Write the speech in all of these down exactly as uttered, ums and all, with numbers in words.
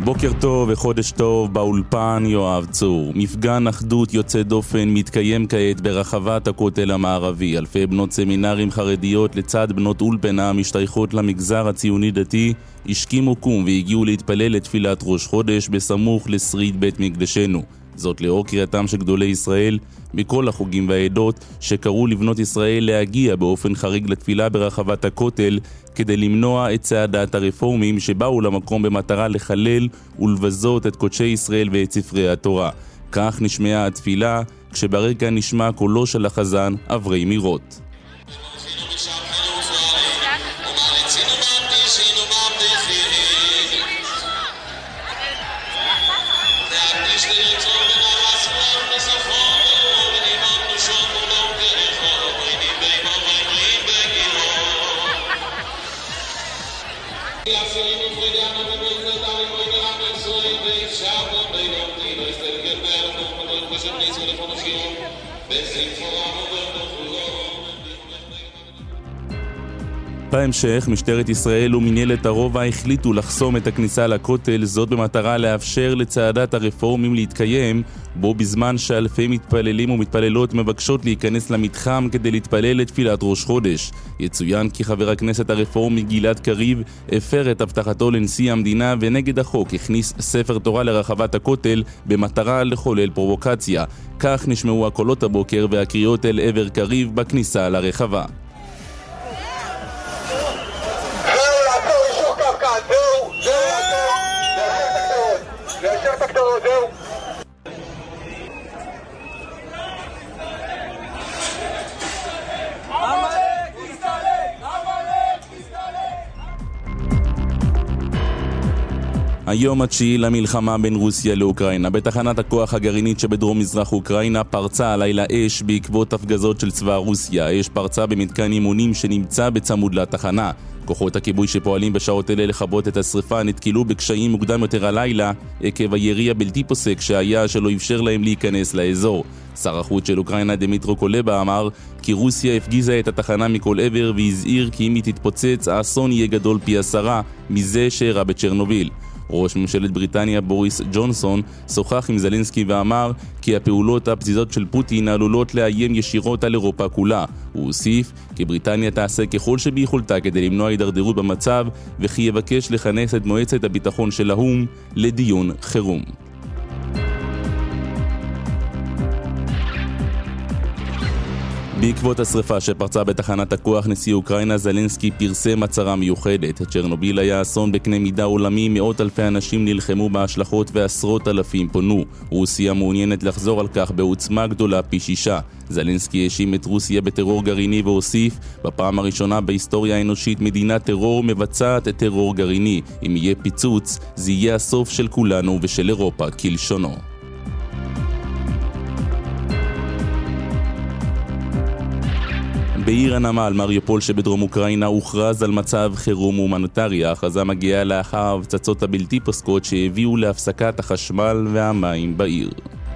בוקר טוב וחודש טוב, באולפן יואב צור. מפגן אחדות יוצא דופן מתקיים כעת ברחבת הכותל המערבי. אלפי בנות סמינרים חרדיות לצד בנות אולפנה המשתייכות למגזר הציוני דתי השכימו קום והגיעו להתפלל לתפילת ראש חודש בסמוך לשריד בית מקדשנו. זאת לאור קריאתם של גדולי ישראל מכל החוגים והעדות שקראו לבנות ישראל להגיע באופן חריג לתפילה ברחבת הכותל כדי למנוע את צעדת הרפורמים שבאו למקום במטרה לחלל ולבזות את קודשי ישראל ואת ספרי התורה. כך נשמעה התפילה כשברקע נשמע קולו של החזן אברי מירות. בהמשך, משטרת ישראל ומנהלת הרובע החליטו לחסום את הכניסה לכותל, זאת במטרה לאפשר לצעדת הרפורמים להתקיים, בו בזמן שאלפי מתפללים ומתפללות מבקשות להיכנס למתחם כדי להתפלל לתפילת ראש חודש. יצוין כי חבר הכנסת הרפורמי גלעד קריב הפר את הבטחתו לנשיא המדינה ונגד החוק הכניס ספר תורה לרחבת הכותל במטרה לחולל פרובוקציה. כך נשמעו הקולות הבוקר והקריאות אל עבר קריב בכניסה לרחבה. היום התשיעי למלחמה בין רוסיה לאוקראינה. בתחנת הכוח הגרעינית שבדרום מזרח אוקראינה פרצה הלילה אש בעקבות הפגזות של צבא רוסיה. האש פרצה במתקן אימונים שנמצא בצמוד לתחנה. כוחות הכיבוי שפועלים בשעות אלה לכבות את השריפה נתקלו בקשיים מוקדם יותר הלילה עקב הירי הבלתי פוסק שהיה שלא אפשר להם להיכנס לאזור. שר החוץ של אוקראינה דמיטרו קולבה אמר כי רוסיה הפגיזה את התחנה מכל עבר והזהיר כי אם היא תתפוצץ האסון יהיה גדול פי עשרה מזה שאירע בצ'רנוביל. ראש ממשלת בריטניה בוריס ג'ונסון שוחח עם זלנסקי ואמר כי הפעולות הפזיזות של פוטין עלולות לאיים ישירות על אירופה כולה. הוא הוסיף כי בריטניה תעשה ככל שביכולתה כדי למנוע הידרדרות במצב וכי יבקש לכנס את מועצת הביטחון של האו"ם לדיון חירום. בעקבות השריפה שפרצה בתחנת הכוח, נשיא אוקראינה זלנסקי פרסם הצהרה מיוחדת. צ'רנוביל היה אסון בקנה מידה עולמי, מאות אלפי אנשים נלחמו בהשלכות ועשרות אלפים פונו. רוסיה מעוניינת לחזור על כך בעוצמה גדולה פי שישה. זלנסקי האשים את רוסיה בטרור גרעיני והוסיף, בפעם הראשונה בהיסטוריה האנושית מדינת טרור מבצעת טרור גרעיני. אם יהיה פיצוץ, זה יהיה הסוף של כולנו ושל אירופה כלשונו. בעיר הנמל מריופול שבדרום אוקראינה הוכרז על מצב חירום הומניטרי. ההכרזה מגיעה לאחר ההפצצות הבלתי פוסקות שהביאו להפסקת החשמל והמים בעיר.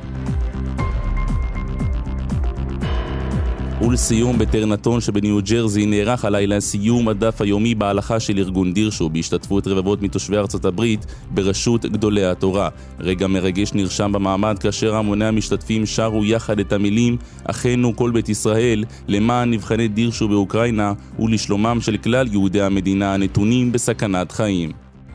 ולסיום, בטרנטון שבניו ג'רזי נערך הלילה סיום הדף היומי בהלכה של ארגון דירשו בהשתתפות רבבות מתושבי ארצות הברית בראשות גדולי התורה. רגע מרגש נרשם במעמד כאשר המוני המשתתפים שרו יחד את המילים אחינו כל בית ישראל למען נבחני דירשו באוקראינה ולשלומם של כלל יהודי המדינה הנתונים בסכנת חיים.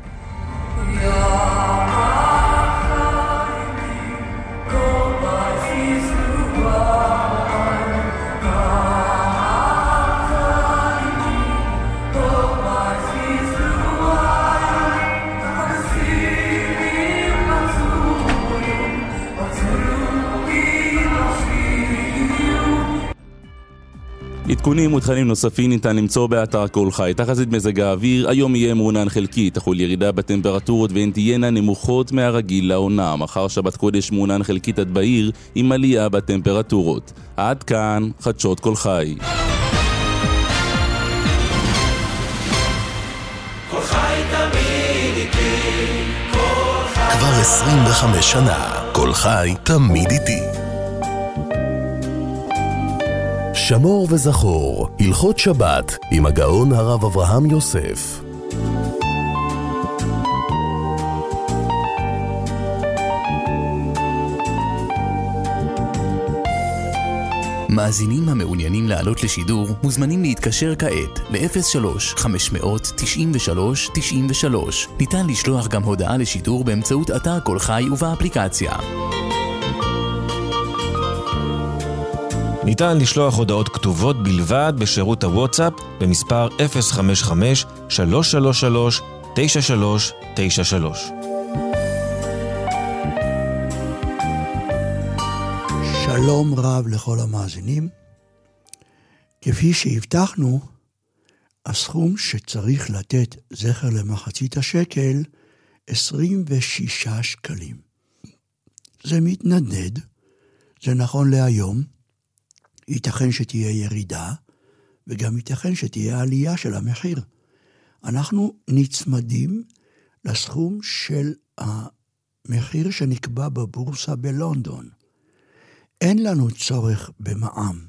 עדכונים ותכנים נוספים ניתן למצוא באתר כל חי. תחזית מזג האוויר, היום יהיה מעונן חלקי, תחול ירידה בטמפרטורות והן תהיינה נמוכות מהרגיל לעונה. מחר שבת קודש מעונן חלקית עד בעיר עם עלייה בטמפרטורות. עד כאן חדשות כל חי. כל חי תמיד איתי, כל חי. כבר עשרים וחמש שנה, כל חי תמיד איתי. שמור וזכור, הלכות שבת עם הגאון הרב אברהם יוסף. מאזינים המעוניינים לעלות לשידור מוזמנים להתקשר כעת ל-אפס שלוש חמש תשע שלוש תשע שלוש. ניתן לשלוח גם הודעה לשידור באמצעות אתר כל חי ובאפליקציה. ניתן לשלוח הודעות כתובות בלבד בשירות הוואטסאפ במספר אפס חמש חמש שלוש שלוש שלוש תשע שלוש תשע שלוש. שלום רב לכל המאזינים. כפי שהבטחנו, הסכום שצריך לתת זכר למחצית השקל, עשרים ושישה שקלים. זה מתנדנד, זה נכון להיום, ייתכן שתהיה ירידה, וגם ייתכן שתהיה עלייה של המחיר. אנחנו נצמדים לסכום של המחיר שנקבע בבורסה בלונדון. אין לנו צורך במע"מ.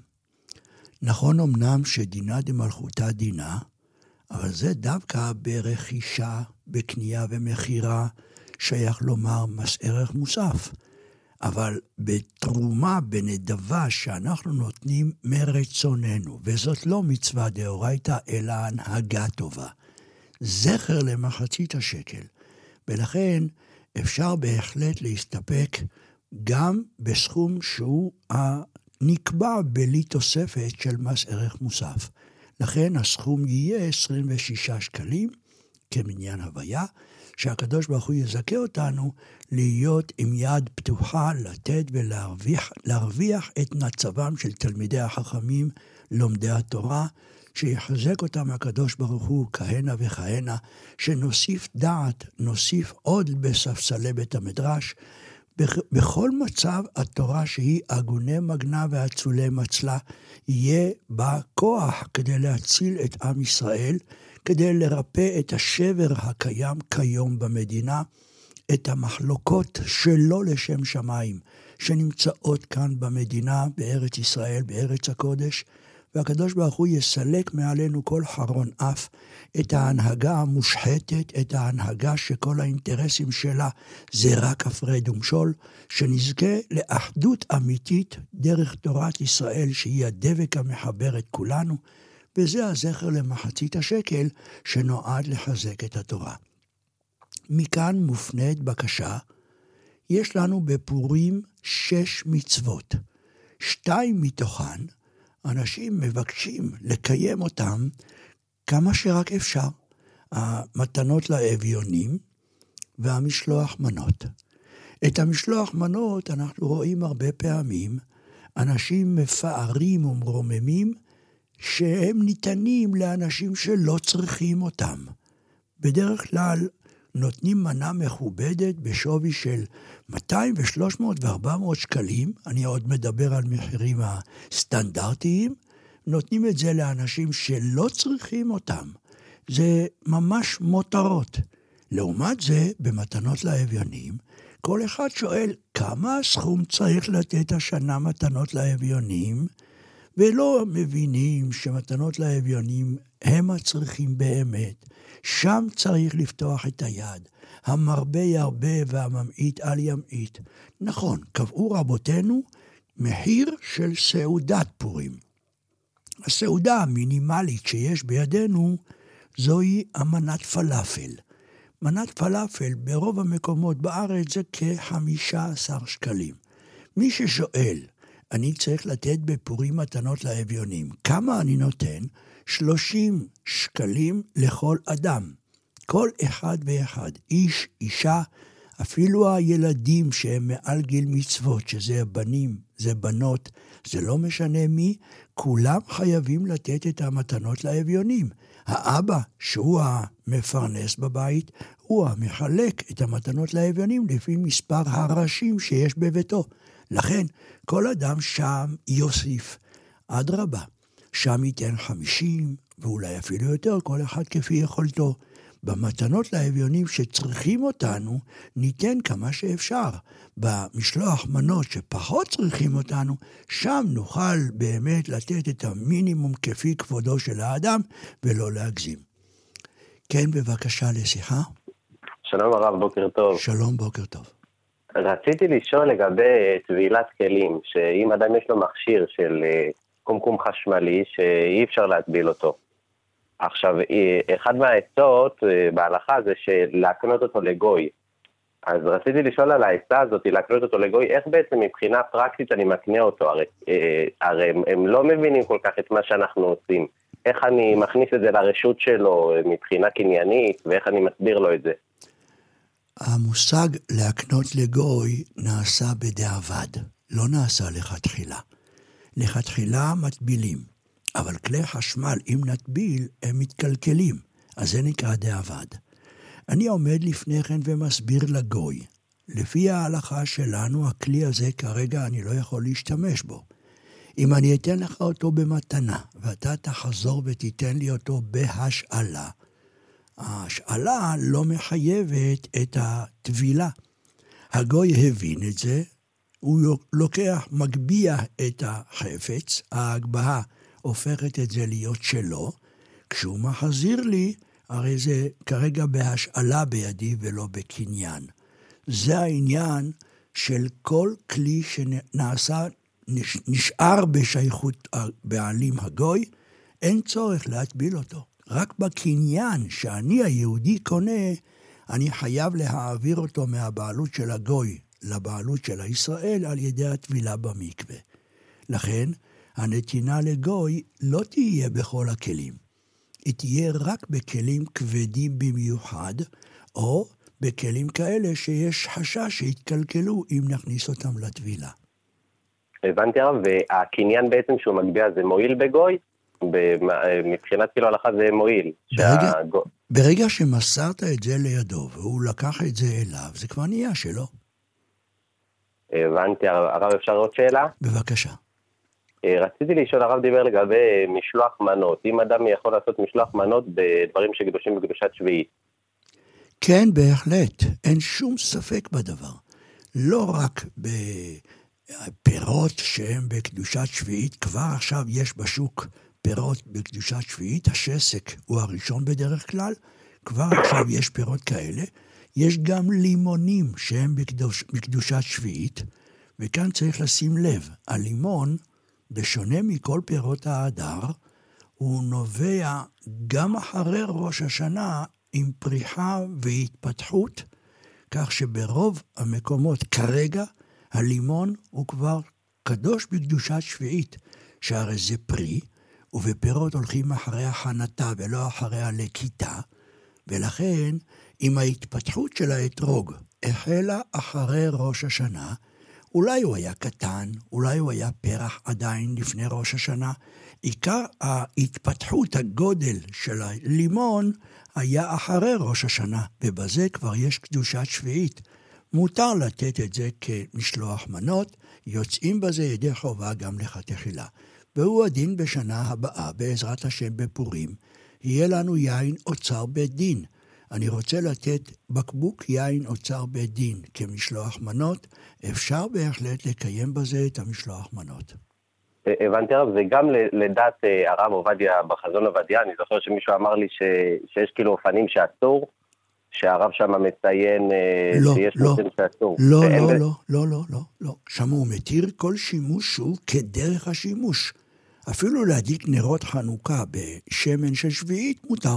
נכון אמנם שדינה דמלכותה דינה, אבל זה דווקא ברכישה, בקנייה ומחירה, שייך לומר מס ערך מוסף. אבל בתרומה, בנדבה שאנחנו נותנים מרצוננו, וזאת לא מצווה דאורייתא, אלא הנהגה טובה. זכר למחצית השקל. ולכן אפשר בהחלט להסתפק גם בסכום שהוא נקבע בלי תוספת של מס ערך מוסף. לכן הסכום יהיה עשרים ושישה שקלים, כמניין הוויה, שהקדוש ברוך הוא יזכה אותנו להיות עם יד פתוחה, לתת ולהרוויח להרוויח את מצבם של תלמידי החכמים, לומדי התורה, שיחזק אותם הקדוש ברוך הוא כהנה וכהנה, שנוסיף דעת, נוסיף עוד בספסלי בית המדרש, בכל מצב התורה שהיא אגוני מגנה ואצולי מצלה, יהיה בה כוח כדי להציל את עם ישראל, כדי לרפא את השבר הקיים כיום במדינה, את המחלוקות שלא לשם שמיים, שנמצאות כאן במדינה, בארץ ישראל, בארץ הקודש, והקדוש ברוך הוא יסלק מעלינו כל חרון אף, את ההנהגה המושחתת, את ההנהגה שכל האינטרסים שלה זה רק הפרד ומשול, שנזכה לאחדות אמיתית דרך תורת ישראל, שהיא הדבק המחבר את כולנו, וזה הזכר למחצית השקל שנועד לחזק את התורה. מכאן מופנית בקשה, יש לנו בפורים שש מצוות, שתיים מתוכן, אנשים מבקשים לקיים אותם כמה שרק אפשר. המתנות לאביונים והמשלוח מנות. את המשלוח מנות אנחנו רואים הרבה פעמים, אנשים מפארים ומרוממים, שהם ניתנים לאנשים שלא צריכים אותם. בדרך כלל נותנים מנה מכובדת בשווי של מאתיים ושלוש מאות וארבע מאות שקלים, אני עוד מדבר על מחירים הסטנדרטיים, נותנים את זה לאנשים שלא צריכים אותם. זה ממש מותרות. לעומת זה, במתנות לאביונים, כל אחד שואל כמה הסכום צריך לתת השנה מתנות לאביונים, ולא מבינים שמתנות לאביונים הם הצריכים באמת. שם צריך לפתוח את היד. המרבה ירבה והממעיט על ימעיט. נכון, קבעו רבותינו מחיר של סעודת פורים. הסעודה המינימלית שיש בידינו זוהי המנת פלאפל. מנת פלאפל ברוב המקומות בארץ זה כ-חמישה עשר שקלים. מי ששואל, אני צריך לתת בפורים מתנות לאביונים, כמה אני נותן? שלושים שקלים לכל אדם. כל אחד ואחד, איש, אישה, אפילו הילדים שהם מעל גיל מצוות, שזה בנים, זה בנות, זה לא משנה מי, כולם חייבים לתת את המתנות לאביונים. האבא, שהוא המפרנס בבית, הוא המחלק את המתנות לאביונים לפי מספר הראשים שיש בביתו. לכן, כל אדם שם יוסיף. אדרבה, שם ייתן חמישים, ואולי אפילו יותר, כל אחד כפי יכולתו. במתנות לאביונים שצריכים אותנו, ניתן כמה שאפשר. במשלוח מנות שפחות צריכים אותנו, שם נוכל באמת לתת את המינימום כפי כבודו של האדם, ולא להגזים. כן, בבקשה לשיחה. שלום הרב, בוקר טוב. שלום, בוקר טוב. רציתי לשאול לגבי טבילת כלים, שאם אדם יש לו מכשיר של קומקום חשמלי, שאי אפשר להטביל אותו. עכשיו, אחד מהעצות בהלכה זה להקנות אותו לגוי. אז רציתי לשאול על העצה הזאת, להקנות אותו לגוי, איך בעצם מבחינה פרקטית אני מקנה אותו? הרי, הרי הם, הם לא מבינים כל כך את מה שאנחנו עושים. איך אני מכניס את זה לרשות שלו מבחינה קניינית, ואיך אני מסביר לו את זה? המושג להקנות לגוי נעשה בדיעבד, לא נעשה לכתחילה. לכתחילה מטבילים, אבל כלי חשמל, אם נטביל, הם מתקלקלים, אז זה נקרא דיעבד. אני עומד לפני כן ומסביר לגוי. לפי ההלכה שלנו, הכלי הזה כרגע אני לא יכול להשתמש בו. אם אני אתן לך אותו במתנה, ואתה תחזור ותיתן לי אותו בהשאלה, ההשאלה לא מחייבת את הטבילה. הגוי הבין את זה, הוא לוקח, מגביע את החפץ, ההגבהה הופכת את זה להיות שלו, כשהוא מחזיר לי, הרי זה כרגע בהשאלה בידי ולא בקניין. זה העניין של כל כלי שנעשה, נשאר בשייכות בעלים הגוי, אין צורך להטביל אותו. רק בקניין שאני היהודי קונה, אני חייב להעביר אותו מהבעלות של הגוי לבעלות של הישראל על ידי הטבילה במקווה. לכן, הנתינה לגוי לא תהיה בכל הכלים. היא תהיה רק בכלים כבדים במיוחד, או בכלים כאלה שיש חשש שיתקלקלו אם נכניס אותם לטבילה. הבנתי הרב, והקניין בעצם שהוא מגביע זה מועיל בגוי? מבחינת כאילו הלכה זה מועיל. ברגע, שהגו... ברגע שמסרת את זה לידו, והוא לקח את זה אליו, זה כבר נהיה שלו. הבנתי, הרב אפשר עוד שאלה? בבקשה. רציתי לשאול, הרב דיבר לגבי משלוח מנות. אם אדם יכול לעשות משלוח מנות בדברים שקדושים בקדושת שביעית. כן, בהחלט. אין שום ספק בדבר. לא רק בפירות שהם בקדושת שביעית, כבר עכשיו יש בשוק פירות בקדושת שביעית, השסק הוא הראשון בדרך כלל, כבר עכשיו יש פירות כאלה, יש גם לימונים שהם בקדוש, בקדושת שביעית, וכאן צריך לשים לב, הלימון, בשונה מכל פירות האדר, הוא נובע גם אחרי ראש השנה עם פריחה והתפתחות, כך שברוב המקומות כרגע הלימון הוא כבר קדוש בקדושת שביעית, שהרי זה פרי, ובפירות הולכים אחרי החנתה ולא אחרי הלקיטה, ולכן אם ההתפתחות של האתרוג החלה אחרי ראש השנה, אולי הוא היה קטן, אולי הוא היה פרח עדיין לפני ראש השנה, עיקר ההתפתחות, הגודל של הלימון היה אחרי ראש השנה, ובזה כבר יש קדושת שביעית. מותר לתת את זה כמשלוח מנות, יוצאים בזה ידי חובה גם לכתחילה. והוא הדין בשנה הבאה, בעזרת השם בפורים, יהיה לנו יין אוצר בית דין. אני רוצה לתת בקבוק יין אוצר בית דין כמשלוח מנות, אפשר בהחלט לקיים בזה את המשלוח מנות. הבנתי הרב, זה גם לדעת הרב עובדיה בחזון עובדיה, אני זוכר שמישהו אמר לי ש, שיש כאילו אופנים שאסור, שהרב שם מציין לא, שיש לא, נושאים שאסור. לא, לא, ב... לא, לא, לא, לא, לא. שם הוא מתיר כל שימוש שהוא כדרך השימוש. אפילו להדליק נרות חנוכה בשמן של שביעית מותר.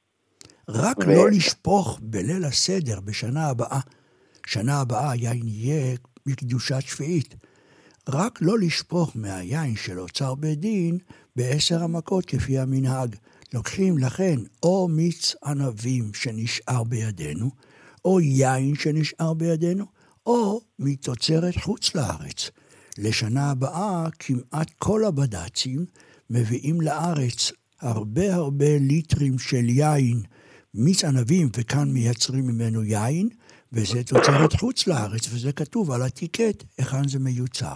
רק ו... לא לשפוך בליל הסדר בשנה הבאה. שנה הבאה היין יהיה בקדושת שביעית. רק לא לשפוך מהיין של אוצר בית דין בעשר המכות כפי המנהג. לוקחים לכן או מיץ ענבים שנשאר בידינו, או יין שנשאר בידינו, או מתוצרת חוץ לארץ. לשנה הבאה כמעט כל הבד"צים מביאים לארץ הרבה הרבה ליטרים של יין, מיץ ענבים, וכאן מייצרים ממנו יין, וזה תוצרת חוץ לארץ, וזה כתוב על הטיקט, היכן זה מיוצר.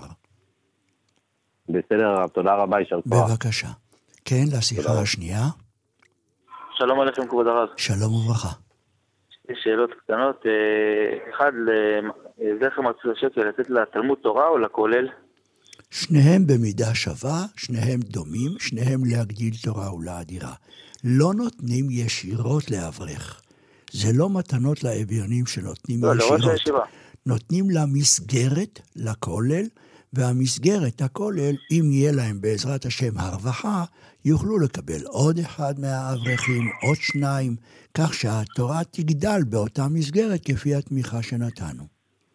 בסדר הרב, תודה רבה, יישר כוח. בבקשה. כן, לשיחה השנייה. שלום עליכם כבוד הרב. שלום וברכה. שתי שאלות קטנות. אחד, לזכר מצוי השקל, לתת לתלמוד תורה או לכולל? שניהם במידה שווה, שניהם דומים, שניהם להגדיל תורה ולאדירה. לא נותנים ישירות לאברך. זה לא מתנות לאביונים שנותנים לא, ישירות. לראש הישיבה. נותנים לה מסגרת לכולל, והמסגרת הכולל, אם יהיה להם בעזרת השם הרווחה, יוכלו לקבל עוד אחד מהאברכים, עוד שניים, כך שהתורה תגדל באותה מסגרת כפי התמיכה שנתנו.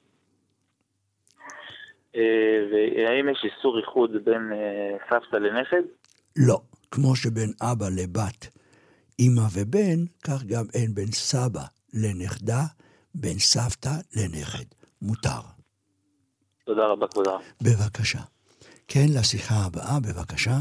והאם יש איסור ייחוד בין סבתא לנכד? לא, כמו שבין אבא לבת, אמא ובן, כך גם אין בין סבא לנכדה, בין סבתא לנכד. מותר. תודה רבה, כבוד הרב. בבקשה. כן, לשיחה הבאה, בבקשה.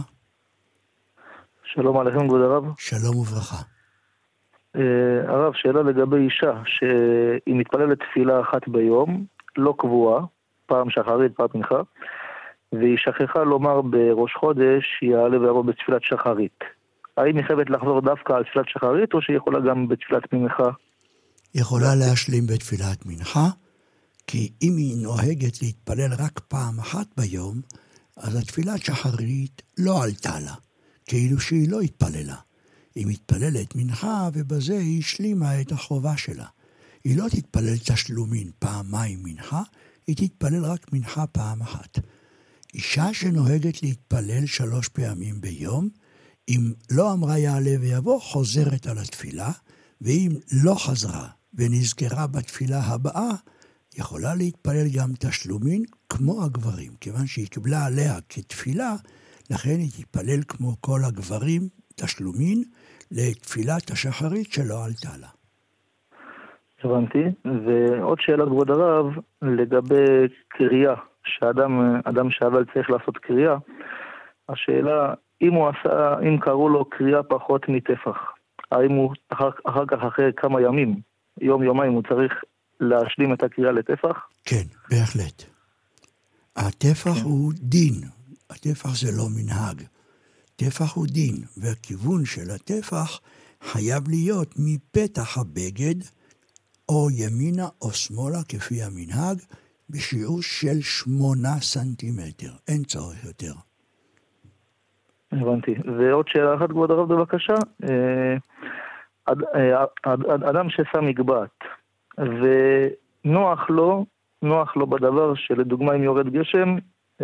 שלום עליכם, כבוד הרב. שלום וברכה. Uh, הרב, שאלה לגבי אישה, שהיא מתפללת תפילה אחת ביום, לא קבועה, פעם שחרית, פעם מנחה, והיא שכחה לומר בראש חודש, יעלה ויבוא בתפילת שחרית. האם היא חייבת לחזור דווקא על תפילת שחרית, או שהיא יכולה גם בתפילת מנחה? יכולה להשלים בתפילת מנחה, כי אם היא נוהגת להתפלל רק פעם אחת ביום, אז התפילת שחרית לא עלתה לה, כאילו שהיא לא התפללה. היא מתפללת מנחה, ובזה היא השלימה את החובה שלה. היא לא תתפלל תשלומין פעמיים מנחה, היא תתפלל רק מנחה פעם אחת. אישה שנוהגת להתפלל שלוש פעמים ביום, אם לא אמרה יעלה ויבוא, חוזרת על התפילה, ואם לא חזרה ונזכרה בתפילה הבאה, יכולה להתפלל גם תשלומין כמו הגברים, כיוון שהיא קיבלה עליה כתפילה, לכן היא תתפלל כמו כל הגברים תשלומין לתפילת השחרית שלא עלתה לה. הבנתי, ועוד שאלה כבוד הרב, לגבי קריאה, שאדם אדם שעבל צריך לעשות קריאה, השאלה, אם הוא עשה, אם קראו לו קריאה פחות מטפח, האם הוא אחר, אחר כך אחרי כמה ימים, יום יומיים הוא צריך להשלים את הקריאה לטפח? כן, בהחלט. הטפח כן. הוא דין, הטפח זה לא מנהג. טפח הוא דין, והכיוון של הטפח חייב להיות מפתח הבגד, או ימינה או שמאלה כפי המנהג, בשיעור של שמונה סנטימטר. אין צורך יותר. הבנתי. ועוד שאלה אחת כבוד הרב בבקשה. אד, אד, אד, אדם ששם מגבעת, ונוח לו, נוח לו בדבר שלדוגמה אם יורד גשם,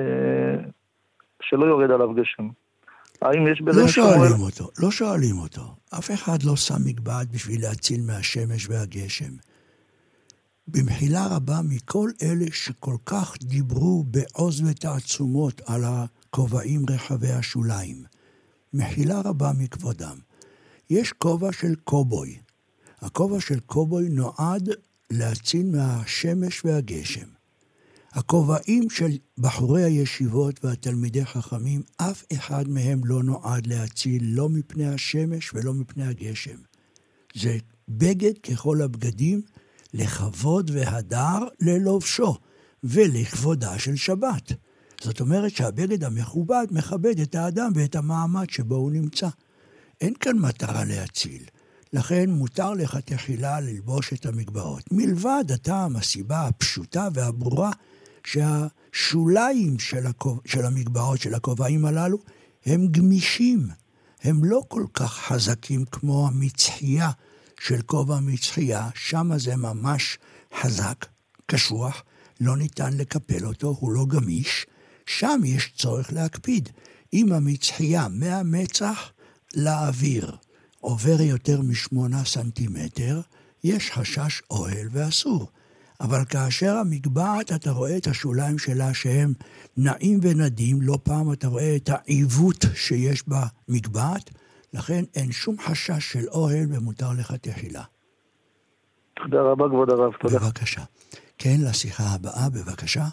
שלא יורד עליו גשם. האם יש בזה... לא שואלים אותו, לא שואלים אותו. אף אחד לא שם מגבעת בשביל להציל מהשמש והגשם. במחילה רבה מכל אלה שכל כך דיברו בעוז ותעצומות על הכובעים רחבי השוליים. מחילה רבה מכבודם. יש כובע של קובוי. הכובע של קובוי נועד להציל מהשמש והגשם. הכובעים של בחורי הישיבות והתלמידי חכמים, אף אחד מהם לא נועד להציל לא מפני השמש ולא מפני הגשם. זה בגד ככל הבגדים, לכבוד והדר ללובשו, ולכבודה של שבת. זאת אומרת שהבגד המכובד מכבד את האדם ואת המעמד שבו הוא נמצא. אין כאן מטרה להציל. לכן מותר לך תחילה ללבוש את המגבעות. מלבד הטעם, הסיבה הפשוטה והברורה, שהשוליים של, הכוב... של המגבעות, של הכובעים הללו, הם גמישים. הם לא כל כך חזקים כמו המצחייה של כובע מצחייה. שם זה ממש חזק, קשוח, לא ניתן לקפל אותו, הוא לא גמיש. שם יש צורך להקפיד. אם המצחייה מהמצח לאוויר עובר יותר משמונה סנטימטר, יש חשש אוהל ואסור. אבל כאשר המגבעת, אתה רואה את השוליים שלה שהם נעים ונדים, לא פעם אתה רואה את העיוות שיש במגבעת, לכן אין שום חשש של אוהל ומותר לך תחילה. תודה רבה כבוד הרב, תודה. בבקשה. כן, לשיחה הבאה, בבקשה.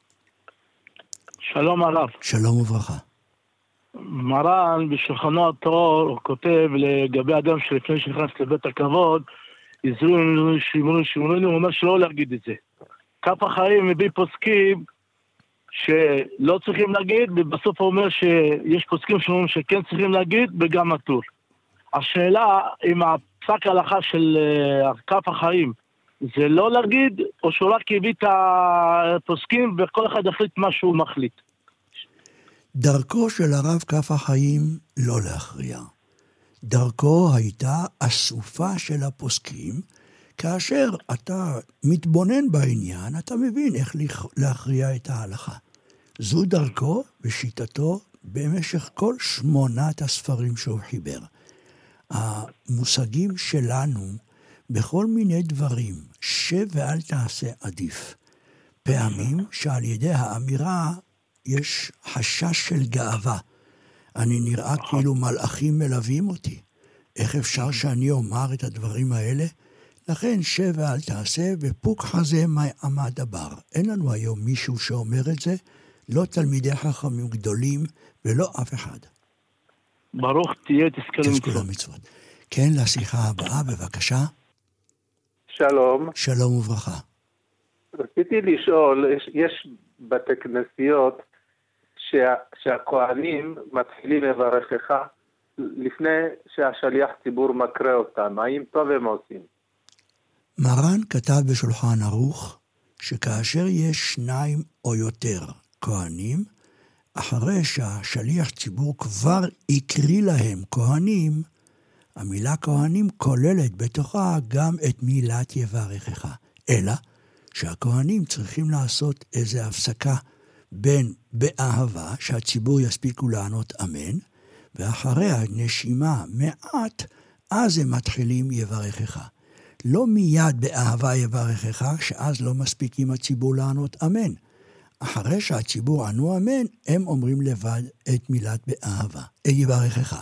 שלום הרב. שלום וברכה. מרן בשולחנו התורה הוא כותב לגבי אדם שלפני שנכנס לבית הכבוד, יזרו שימונו שימונו, הוא אומר שלא להגיד את זה. כף החיים מביא פוסקים שלא צריכים להגיד, ובסוף הוא אומר שיש פוסקים שאומרים שכן צריכים להגיד, וגם נטור. השאלה אם הפסק ההלכה של כף החיים זה לא להגיד, או שהוא רק הביא את הפוסקים וכל אחד החליט מה שהוא מחליט. דרכו של הרב כף החיים לא להכריע. דרכו הייתה אסופה של הפוסקים, כאשר אתה מתבונן בעניין, אתה מבין איך להכריע את ההלכה. זו דרכו ושיטתו במשך כל שמונת הספרים שהוא חיבר. המושגים שלנו בכל מיני דברים, שב ואל תעשה עדיף. פעמים שעל ידי האמירה יש חשש של גאווה. אני נראה כאילו מלאכים מלווים אותי. איך אפשר שאני אומר את הדברים האלה? לכן שב ואל תעשה, ופוק חזה מה עמד דבר. אין לנו היום מישהו שאומר את זה, לא תלמידי חכמים גדולים, ולא אף אחד. ברוך תהיה תזכו למצוות. כן, לשיחה הבאה, בבקשה. שלום. שלום וברכה. רציתי לשאול, יש, יש בתי כנסיות שה, שהכהנים מתחילים לברכך לפני שהשליח ציבור מקרא אותם. האם טוב הם עושים? מרן כתב בשולחן ערוך שכאשר יש שניים או יותר כהנים, אחרי שהשליח ציבור כבר יקריא להם כהנים, המילה כהנים כוללת בתוכה גם את מילת יברכך. אלא שהכהנים צריכים לעשות איזו הפסקה בין באהבה, שהציבור יספיקו לענות אמן, ואחריה נשימה מעט, אז הם מתחילים יברכך. לא מיד באהבה יברכך, שאז לא מספיק עם הציבור לענות אמן. אחרי שהציבור ענו אמן, הם אומרים לבד את מילת באהבה, יברכך.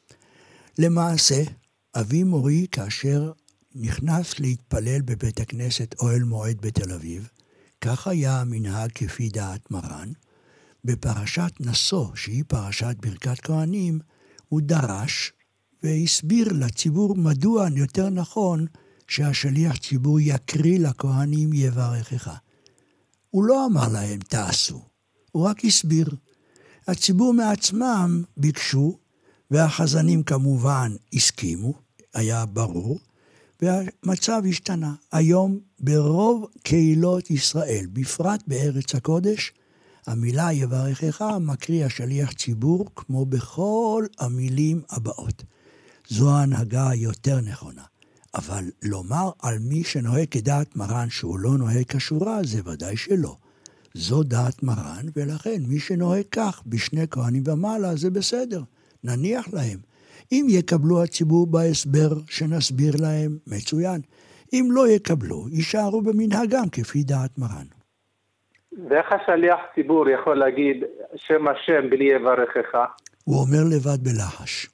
למעשה, אבי מורי כאשר נכנס להתפלל בבית הכנסת אוהל מועד בתל אביב, כך היה המנהג כפי דעת מרן, בפרשת נשוא, שהיא פרשת ברכת כהנים, הוא דרש והסביר לציבור מדוע יותר נכון שהשליח ציבור יקריא לכהנים יברכך. הוא לא אמר להם תעשו, הוא רק הסביר. הציבור מעצמם ביקשו, והחזנים כמובן הסכימו, היה ברור, והמצב השתנה. היום ברוב קהילות ישראל, בפרט בארץ הקודש, המילה יברכך מקריא השליח ציבור כמו בכל המילים הבאות. זו ההנהגה היותר נכונה. אבל לומר על מי שנוהג כדעת מרן שהוא לא נוהג כשורה, זה ודאי שלא. זו דעת מרן, ולכן מי שנוהג כך בשני כהנים ומעלה זה בסדר. נניח להם. אם יקבלו הציבור בהסבר שנסביר להם, מצוין. אם לא יקבלו, יישארו במנהגם כפי דעת מרן. ואיך השליח ציבור יכול להגיד שם השם בלי יברכך? הוא אומר לבד בלחש.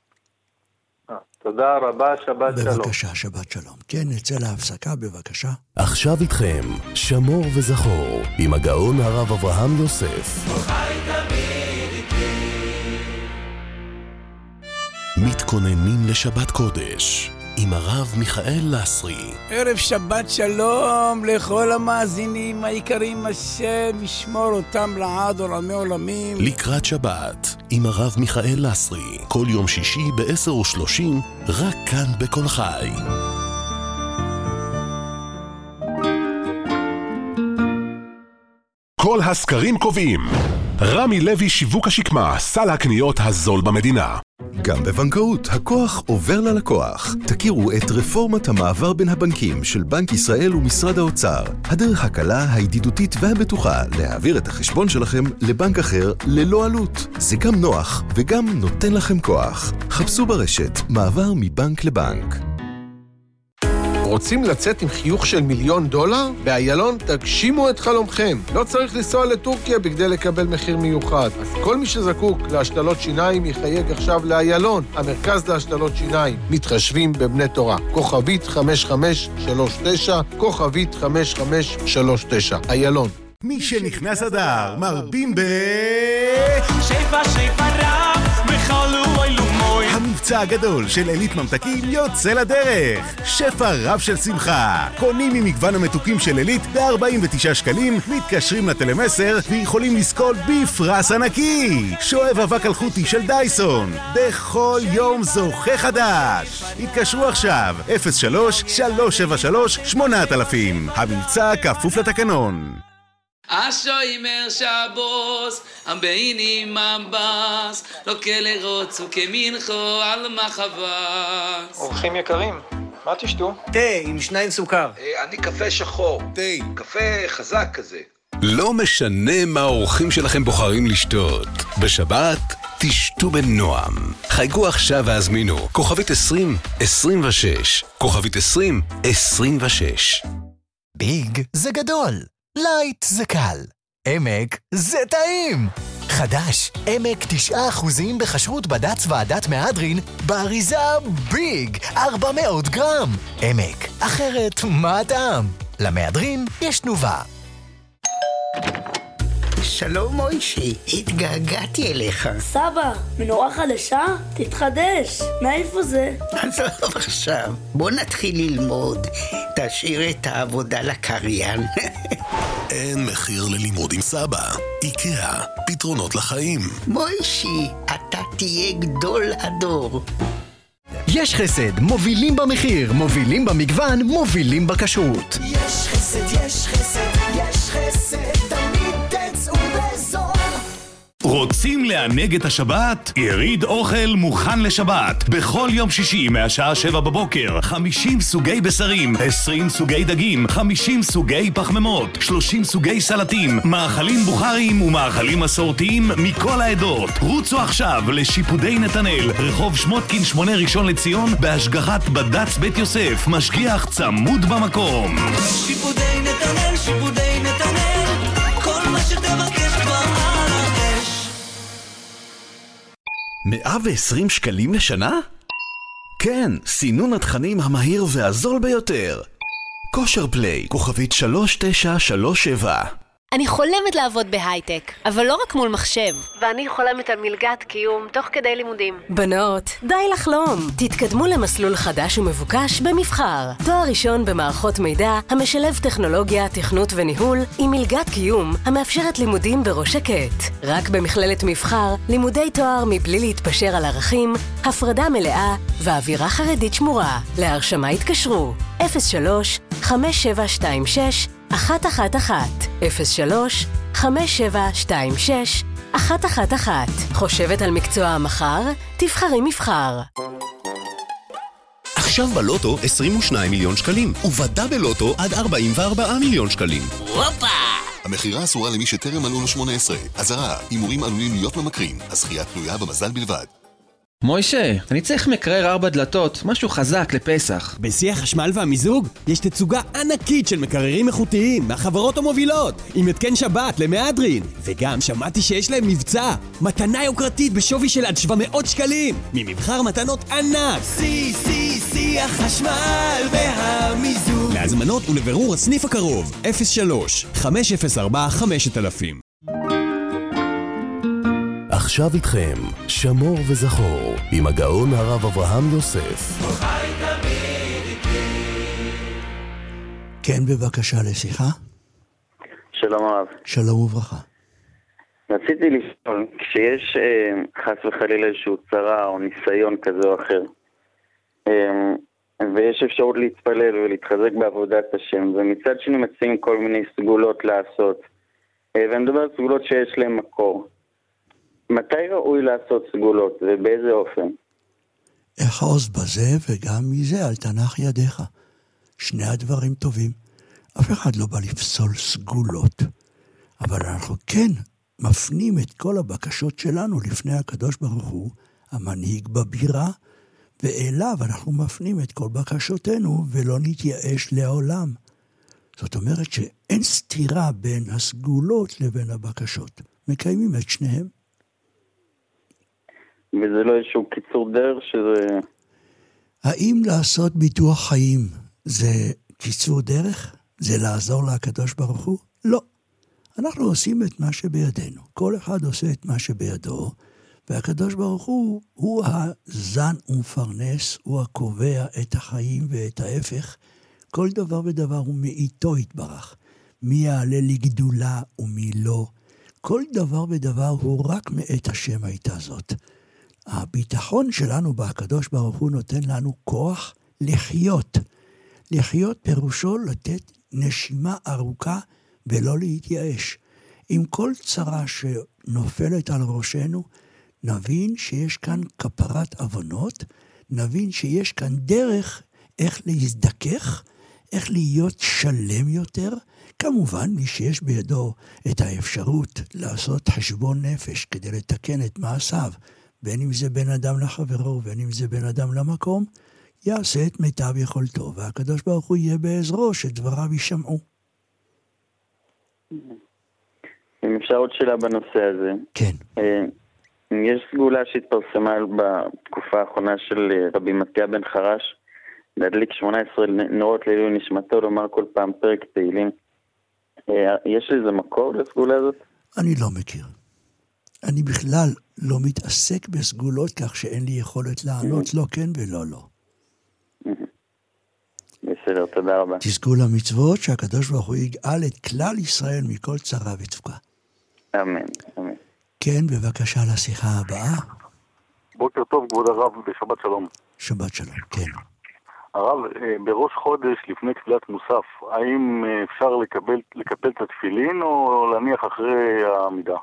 תודה רבה, שבת שלום. בבקשה, שבת שלום. כן, נצא להפסקה, בבקשה. עכשיו איתכם, שמור וזכור, עם הגאון הרב אברהם יוסף. מתכוננים לשבת קודש, עם הרב מיכאל לסרי. ערב שבת שלום לכל המאזינים היקרים, השם ישמור אותם לעד עולמי עולמים. לקראת שבת, עם הרב מיכאל לסרי, כל יום שישי ב-עשר ושלושים, רק כאן בכל חי. כל הסקרים קובעים. רמי לוי שיווק השקמה, סל הקניות הזול במדינה. גם בבנקאות, הכוח עובר ללקוח. תכירו את רפורמת המעבר בין הבנקים של בנק ישראל ומשרד האוצר. הדרך הקלה, הידידותית והבטוחה להעביר את החשבון שלכם לבנק אחר ללא עלות. זה גם נוח וגם נותן לכם כוח. חפשו ברשת מעבר מבנק לבנק. רוצים לצאת עם חיוך של מיליון דולר? באיילון תגשימו את חלומכם. לא צריך לנסוע לטורקיה בכדי לקבל מחיר מיוחד. אז כל מי שזקוק להשתלות שיניים יחייג עכשיו לאיילון, המרכז להשתלות שיניים. מתחשבים בבני תורה. כוכבית חמש חמש שלוש תשע, כוכבית חמש חמש שלוש תשע. איילון. מי שנכנס אדר מרבים ב... שפע שפע רב וחלו אילומוי. המבצע הגדול של עילית ממתקים יוצא לדרך. שפע רב של שמחה. קונים ממגוון המתוקים של עילית ב-ארבעים ותשעה שקלים, מתקשרים לטלמסר ויכולים לזכות בפרס ענקי. שואב אבק אלחוטי של דייסון. בכל יום זוכה חדש. התקשרו עכשיו אפס שלוש שלוש שבע שלוש שמונה אלפים. המבצע כפוף לתקנון. אשוימר שבוס, המביינים מבס, לא כלרוץ וכמנחו על מחבס. אורחים יקרים, מה תשתו? תה עם שניים סוכר. אני קפה שחור. תה, קפה חזק כזה. לא משנה מה האורחים שלכם בוחרים לשתות. בשבת תשתו בנועם. חייגו עכשיו והזמינו. כוכבית עשרים עשרים ושש. כוכבית עשרים עשרים ושש. ביג זה גדול. לייט זה קל. עמק זה טעים. חדש, עמק תשעה אחוזים בכשרות בד"ץ ועדת מהדרין, באריזה ביג, ארבע מאות גרם. עמק, אחרת מה הטעם? למהדרין יש תנובה. שלום מוישי, התגעגעתי אליך. סבא, מנורה חדשה? תתחדש. מאיפה זה? עזוב עכשיו, בוא נתחיל ללמוד. תשאיר את העבודה לקריין. אין מחיר ללימוד עם סבא. איקאה, פתרונות לחיים. מוישי, אתה תהיה גדול הדור. יש חסד, מובילים במחיר, מובילים במגוון, מובילים בכשרות. יש חסד, יש חסד, יש חסד, תמיד תצאו בזול. רוצים לענג את השבת? יריד אוכל מוכן לשבת. בכל יום שישי מהשעה שבע בבוקר, חמישים סוגי בשרים, עשרים סוגי דגים, חמישים סוגי פחמימות, שלושים סוגי סלטים, מאכלים בוכריים ומאכלים מסורתיים מכל העדות. רוצו עכשיו לשיפודי נתנאל, רחוב שמותקין שמונה ראשון לציון, בהשגחת בד"ץ בית יוסף, משגיח צמוד במקום. שיפודי נתנאל, שיפודי נתנאל, כל מה שתבקש כבר על האש. מאה ועשרים שקלים לשנה? כן, סינון התכנים המהיר והזול ביותר. כושר פליי, כוכבית שלוש תשע שלוש שבע. אני חולמת לעבוד בהייטק, אבל לא רק מול מחשב. ואני חולמת על מלגת קיום תוך כדי לימודים. בנות, די לחלום. תתקדמו למסלול חדש ומבוקש במבחר. תואר ראשון במערכות מידע המשלב טכנולוגיה, תכנות וניהול עם מלגת קיום המאפשרת לימודים בראש שקט. רק במכללת מבחר, לימודי תואר מבלי להתפשר על ערכים, הפרדה מלאה ואווירה חרדית שמורה. להרשמה התקשרו אפס שלוש חמש שבע שתיים שש אחת אחת אחת אפס שלוש חמש שבע שתיים שש אחת אחת אחת. חושבת על מקצוע המחר? תבחרי מבחר. עכשיו בלוטו עשרים ושניים מיליון שקלים, ובדה בלוטו עד ארבעים וארבעה מיליון שקלים. וופה! המחירה אסורה למי שטרם מלאו לו שמונה עשרה. אזהרה, הימורים עלולים להיות ממכרים. הזכייה תלויה במזל בלבד. מוישה, אני צריך מקרר ארבע דלתות, משהו חזק לפסח. בשיא החשמל והמיזוג יש תצוגה ענקית של מקררים איכותיים מהחברות המובילות, עם התקן שבת למהדרין. וגם שמעתי שיש להם מבצע, מתנה יוקרתית בשווי של עד שבע מאות שקלים, ממבחר מתנות ענק. שיא, שיא, שיא החשמל והמיזוג. להזמנות ולבירור הסניף הקרוב, אפס שלוש חמש אפס ארבע חמש אלף. עכשיו איתכם, שמור וזכור, עם הגאון הרב אברהם יוסף. כן, בבקשה לשיחה. שלום הרב. שלום וברכה. רציתי לשאול, כשיש אה, חס וחלילה איזשהו צרה או ניסיון כזה או אחר, אה, ויש אפשרות להתפלל ולהתחזק בעבודת השם, ומצד שני מציעים כל מיני סגולות לעשות, אה, ואני מדבר על סגולות שיש להם מקור. מתי ראוי לעשות סגולות ובאיזה אופן? אחוז בזה וגם מזה על תנח ידיך. שני הדברים טובים. אף אחד לא בא לפסול סגולות. אבל אנחנו כן מפנים את כל הבקשות שלנו לפני הקדוש ברוך הוא, המנהיג בבירה, ואליו אנחנו מפנים את כל בקשותינו ולא נתייאש לעולם. זאת אומרת שאין סתירה בין הסגולות לבין הבקשות. מקיימים את שניהם. וזה לא איזשהו קיצור דרך שזה... האם לעשות ביטוח חיים זה קיצור דרך? זה לעזור לקדוש ברוך הוא? לא. אנחנו עושים את מה שבידינו. כל אחד עושה את מה שבידו, והקדוש ברוך הוא הוא הזן ומפרנס, הוא הקובע את החיים ואת ההפך. כל דבר ודבר הוא מאיתו יתברך. מי יעלה לגדולה ומי לא. כל דבר ודבר הוא רק מאת השם הייתה זאת. הביטחון שלנו בקדוש ברוך הוא נותן לנו כוח לחיות. לחיות פירושו לתת נשימה ארוכה ולא להתייאש. עם כל צרה שנופלת על ראשנו, נבין שיש כאן כפרת עוונות, נבין שיש כאן דרך איך להזדכך, איך להיות שלם יותר. כמובן, מי שיש בידו את האפשרות לעשות חשבון נפש כדי לתקן את מעשיו, בין אם זה בין אדם לחברו, בין אם זה בין אדם למקום, יעשה את מיטב יכולתו, והקדוש ברוך הוא יהיה בעזרו שדבריו יישמעו. אם אפשר עוד שאלה בנושא הזה. כן. יש סגולה שהתפרסמה בתקופה האחרונה של רבי מתיה בן חרש, להדליק שמונה עשרה נרות לעילוי נשמתו, לומר כל פעם פרק תהילים. יש לזה מקור לסגולה הזאת? אני לא מכיר. אני בכלל לא מתעסק בסגולות, כך שאין לי יכולת לענות לא כן ולא לא. בסדר, תודה רבה. תזכו למצוות שהקדוש ברוך הוא יגאל את כלל ישראל מכל צרה וצוקה. אמן, אמן. כן, בבקשה לשיחה הבאה. בוקר טוב, כבוד הרב, בשבת שלום. שבת שלום, כן. הרב, בראש חודש לפני תפילת מוסף, האם אפשר לקבל, לקפל את התפילין או להניח אחרי העמידה?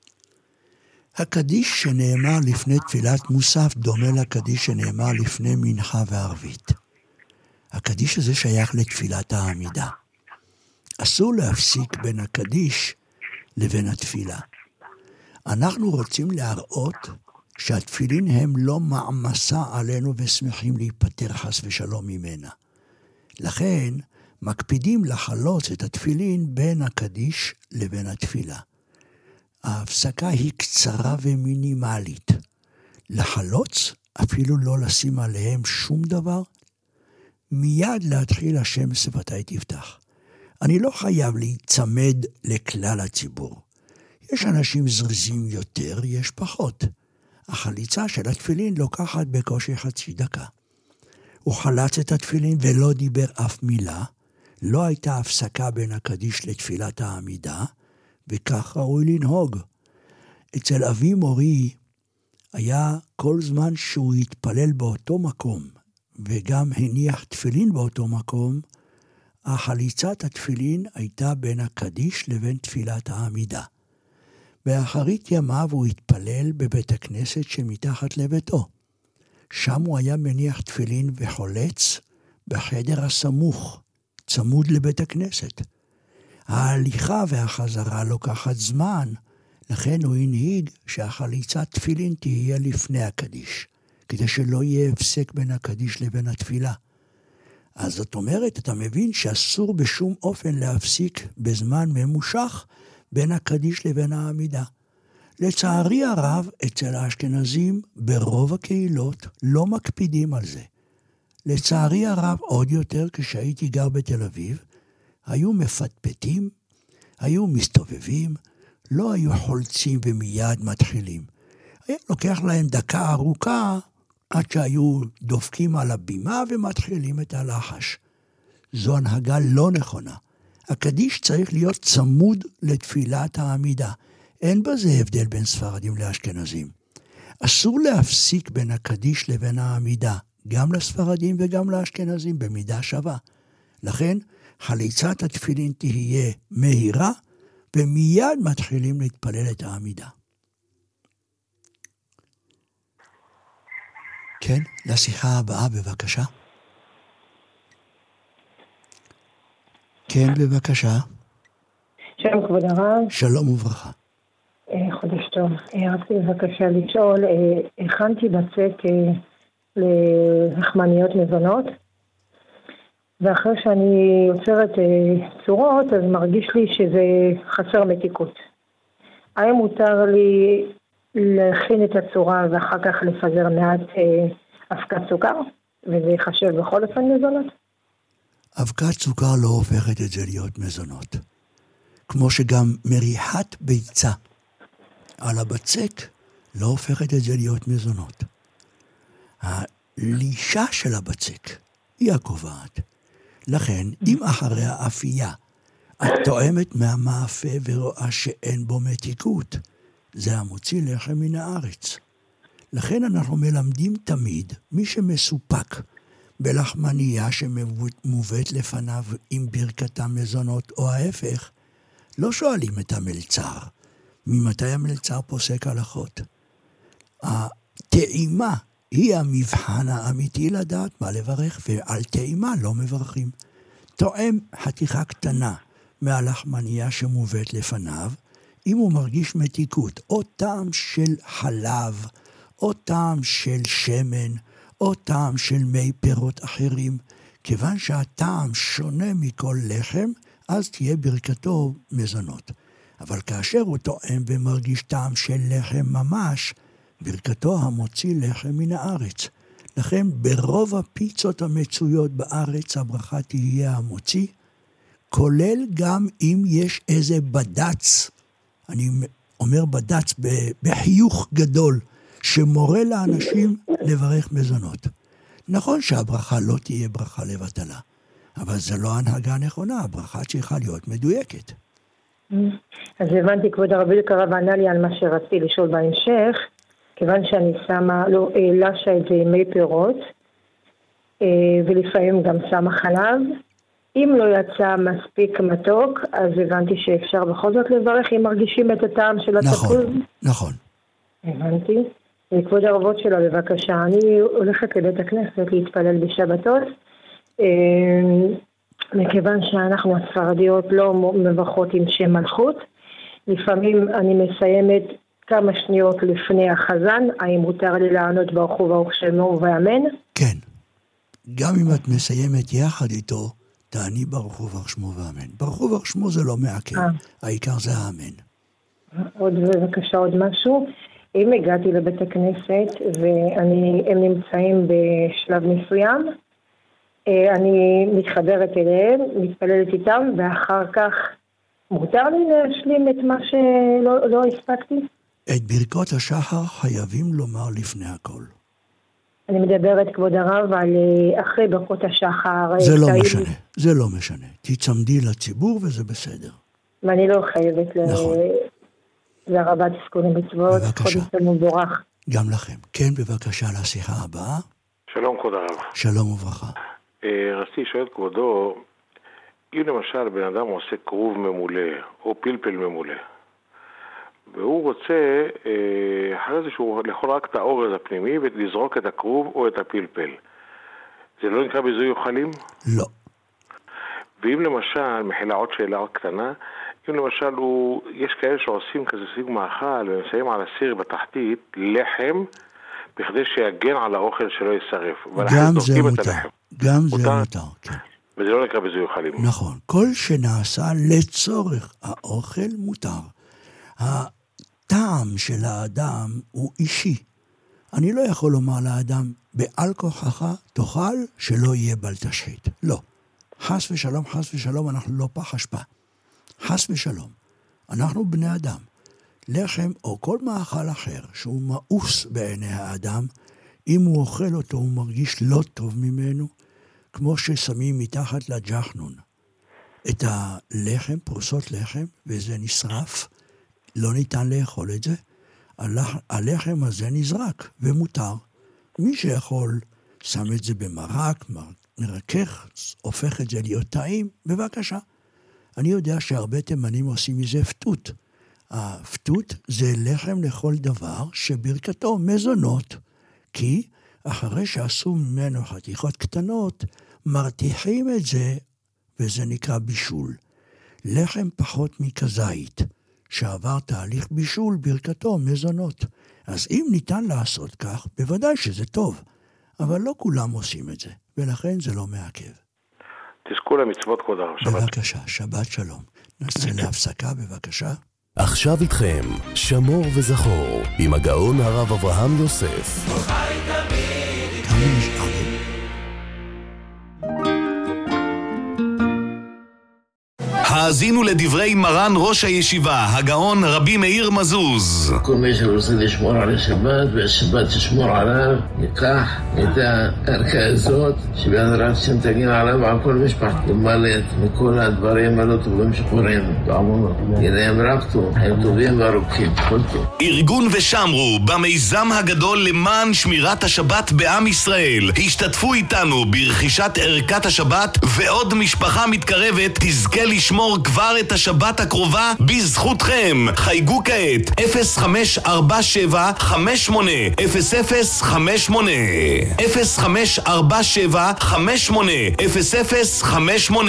הקדיש שנאמר לפני תפילת מוסף דומה לקדיש שנאמר לפני מנחה וערבית. הקדיש הזה שייך לתפילת העמידה. אסור להפסיק בין הקדיש לבין התפילה. אנחנו רוצים להראות שהתפילין הם לא מעמסה עלינו ושמחים להיפטר חס ושלום ממנה. לכן מקפידים לחלוץ את התפילין בין הקדיש לבין התפילה. ההפסקה היא קצרה ומינימלית. לחלוץ, אפילו לא לשים עליהם שום דבר, מיד להתחיל השם שפתי תפתח. אני לא חייב להיצמד לכלל הציבור. יש אנשים זריזים יותר, יש פחות. החליצה של התפילין לוקחת בקושי חצי דקה. הוא חלץ את התפילין ולא דיבר אף מילה, לא הייתה הפסקה בין הקדיש לתפילת העמידה, וכך ראוי לנהוג. אצל אבי מורי היה כל זמן שהוא התפלל באותו מקום, וגם הניח תפילין באותו מקום, החליצת התפילין הייתה בין הקדיש לבין תפילת העמידה. באחרית ימיו הוא התפלל בבית הכנסת שמתחת לביתו. שם הוא היה מניח תפילין וחולץ בחדר הסמוך, צמוד לבית הכנסת. ההליכה והחזרה לוקחת זמן, לכן הוא הנהיג שהחליצת תפילין תהיה לפני הקדיש, כדי שלא יהיה הפסק בין הקדיש לבין התפילה. אז זאת אומרת, אתה מבין שאסור בשום אופן להפסיק בזמן ממושך בין הקדיש לבין העמידה. לצערי הרב, אצל האשכנזים ברוב הקהילות לא מקפידים על זה. לצערי הרב, עוד יותר כשהייתי גר בתל אביב, היו מפטפטים, היו מסתובבים, לא היו חולצים ומיד מתחילים. היה לוקח להם דקה ארוכה עד שהיו דופקים על הבימה ומתחילים את הלחש. זו הנהגה לא נכונה. הקדיש צריך להיות צמוד לתפילת העמידה. אין בזה הבדל בין ספרדים לאשכנזים. אסור להפסיק בין הקדיש לבין העמידה, גם לספרדים וגם לאשכנזים במידה שווה. לכן, חליצת התפילין תהיה מהירה, ומיד מתחילים להתפלל את העמידה. כן, לשיחה הבאה בבקשה. כן, בבקשה. שלום כבוד הרב. שלום וברכה. חודש טוב. רציתי בבקשה לשאול, הכנתי בצק לחמניות מזונות, ואחרי שאני יוצרת צורות, אז מרגיש לי שזה חסר מתיקות. האם מותר לי להכין את הצורה ואחר כך לפזר מעט אבקת סוכר, וזה יחשב בכל אופן מזונות? אבקת סוכר לא הופכת את זה להיות מזונות. כמו שגם מריחת ביצה על הבצק לא הופכת את זה להיות מזונות. הלישה של הבצק היא הקובעת. לכן, אם אחרי האפייה את טועמת מהמאפה ורואה שאין בו מתיקות, זה המוציא לחם מן הארץ. לכן אנחנו מלמדים תמיד מי שמסופק בלחמניה שמובאת לפניו עם ברכת המזונות או ההפך, לא שואלים את המלצר, ממתי המלצר פוסק הלכות. הטעימה היא המבחן האמיתי לדעת מה לברך, ועל טעימה לא מברכים. טועם חתיכה קטנה מהלחמניה שמובאת לפניו, אם הוא מרגיש מתיקות, או טעם של חלב, או טעם של שמן, או טעם של מי פירות אחרים, כיוון שהטעם שונה מכל לחם, אז תהיה ברכתו מזונות. אבל כאשר הוא טועם ומרגיש טעם של לחם ממש, ברכתו המוציא לחם מן הארץ. לכן ברוב הפיצות המצויות בארץ הברכה תהיה המוציא, כולל גם אם יש איזה בדץ, אני אומר בדץ בחיוך גדול, שמורה לאנשים לברך מזונות. נכון שהברכה לא תהיה ברכה לבטלה, אבל זה לא הנהגה נכונה, הברכה צריכה להיות מדויקת. אז הבנתי, כבוד הרב וילקר וענה לי על מה שרציתי לשאול בהמשך, כיוון שאני שמה, לא, לשה את זה עם מי פירות, ולפעמים גם שמה חלב. אם לא יצא מספיק מתוק, אז הבנתי שאפשר בכל זאת לברך, אם מרגישים את הטעם של התפוז. נכון, נכון. הבנתי. וכבוד הרבות שלו, בבקשה, אני הולכת לבית הכנסת להתפלל בשבתות, מכיוון שאנחנו הספרדיות לא מברכות עם שם מלכות, לפעמים אני מסיימת כמה שניות לפני החזן, האם מותר לי לענות ברוך הוא ברוך שמו ואמן? כן. גם אם את מסיימת יחד איתו, תעני ברוך הוא ברוך שמו ואמן. ברוך הוא ברוך שמו זה לא מעכב, העיקר זה האמן. עוד בבקשה עוד משהו. אם הגעתי לבית הכנסת והם נמצאים בשלב מסוים, אני מתחברת אליהם, מתפללת איתם, ואחר כך מותר לי להשלים את מה שלא לא הספקתי? את ברכות השחר חייבים לומר לפני הכל. אני מדברת, כבוד הרב, על אחרי ברכות השחר. זה לא משנה, זה לא משנה. תצמדי לציבור וזה בסדר. ואני לא חייבת נכון. לרבה תזכו למצוות. בבקשה. חודש מבורך. גם לכם. כן, בבקשה לשיחה הבאה. שלום, כבוד הרב. שלום וברכה. רציתי לשאול את כבודו, אם למשל בן אדם עושה כרוב ממולא, או פלפל ממולא, והוא רוצה, אחרי זה שהוא לאכול רק את האורז הפנימי ולזרוק את הכרוב או את הפלפל, זה לא נקרא בזוי אוכלים? לא. ואם למשל, מחילה עוד שאלה קטנה, אם למשל הוא, יש כאלה שעושים כזה סוג מאכל ומצאים על הסיר בתחתית לחם, בכדי שיגן על האוכל שלא יישרף. גם זה מותר. גם זה מותר, כן. וזה לא נקרא בזוי אוכלים. נכון. כל שנעשה לצורך האוכל מותר. הטעם של האדם הוא אישי. אני לא יכול לומר לאדם, בעל כוחך תאכל שלא יהיה בל תשחית. לא. חס ושלום, חס ושלום, אנחנו לא פח אשפה. חס ושלום. אנחנו בני אדם. לחם או כל מאכל אחר שהוא מאוס בעיני האדם, אם הוא אוכל אותו הוא מרגיש לא טוב ממנו, כמו ששמים מתחת לג'חנון את הלחם, פרוסות לחם, וזה נשרף, לא ניתן לאכול את זה, הלחם הזה נזרק ומותר. מי שיכול שם את זה במרק, מרכך, הופך את זה להיות טעים, בבקשה. אני יודע שהרבה תימנים עושים מזה פתות. הפתות זה לחם לכל דבר שברכתו מזונות, כי אחרי שעשו ממנו חתיכות קטנות, מרתיחים את זה, וזה נקרא בישול. לחם פחות מכזית, שעבר תהליך בישול, ברכתו מזונות. אז אם ניתן לעשות כך, בוודאי שזה טוב, אבל לא כולם עושים את זה, ולכן זה לא מעכב. תזכו למצוות כבוד הרב. שבת. בבקשה, שבת שלום. נעשה להפסקה, בבקשה. עכשיו איתכם, שמור וזכור, עם הגאון הרב אברהם יוסף. האזינו לדברי מרן ראש הישיבה, הגאון רבי מאיר מזוז. כל מי שרוצה לשמור על השבת, והשבת תשמור עליו, ייקח את הערכה הזאת, שבעזרת השם תגן עליו ועל כל משפחתו, למלט מכל הדברים הלא טובים שקורים בעמונות. יהיה להם רק טוב, חיים טובים וארוכים, כל טוב. ארגון ושמרו, במיזם הגדול למען שמירת השבת בעם ישראל. השתתפו איתנו ברכישת ערכת השבת, ועוד משפחה מתקרבת תזכה לשמור לזכור כבר את השבת הקרובה בזכותכם. חייגו כעת אפס חמש ארבע שבע חמש שמונה אפס אפס חמש שמונה אפס חמש ארבע שבע חמש שמונה אפס אפס חמש שמונה.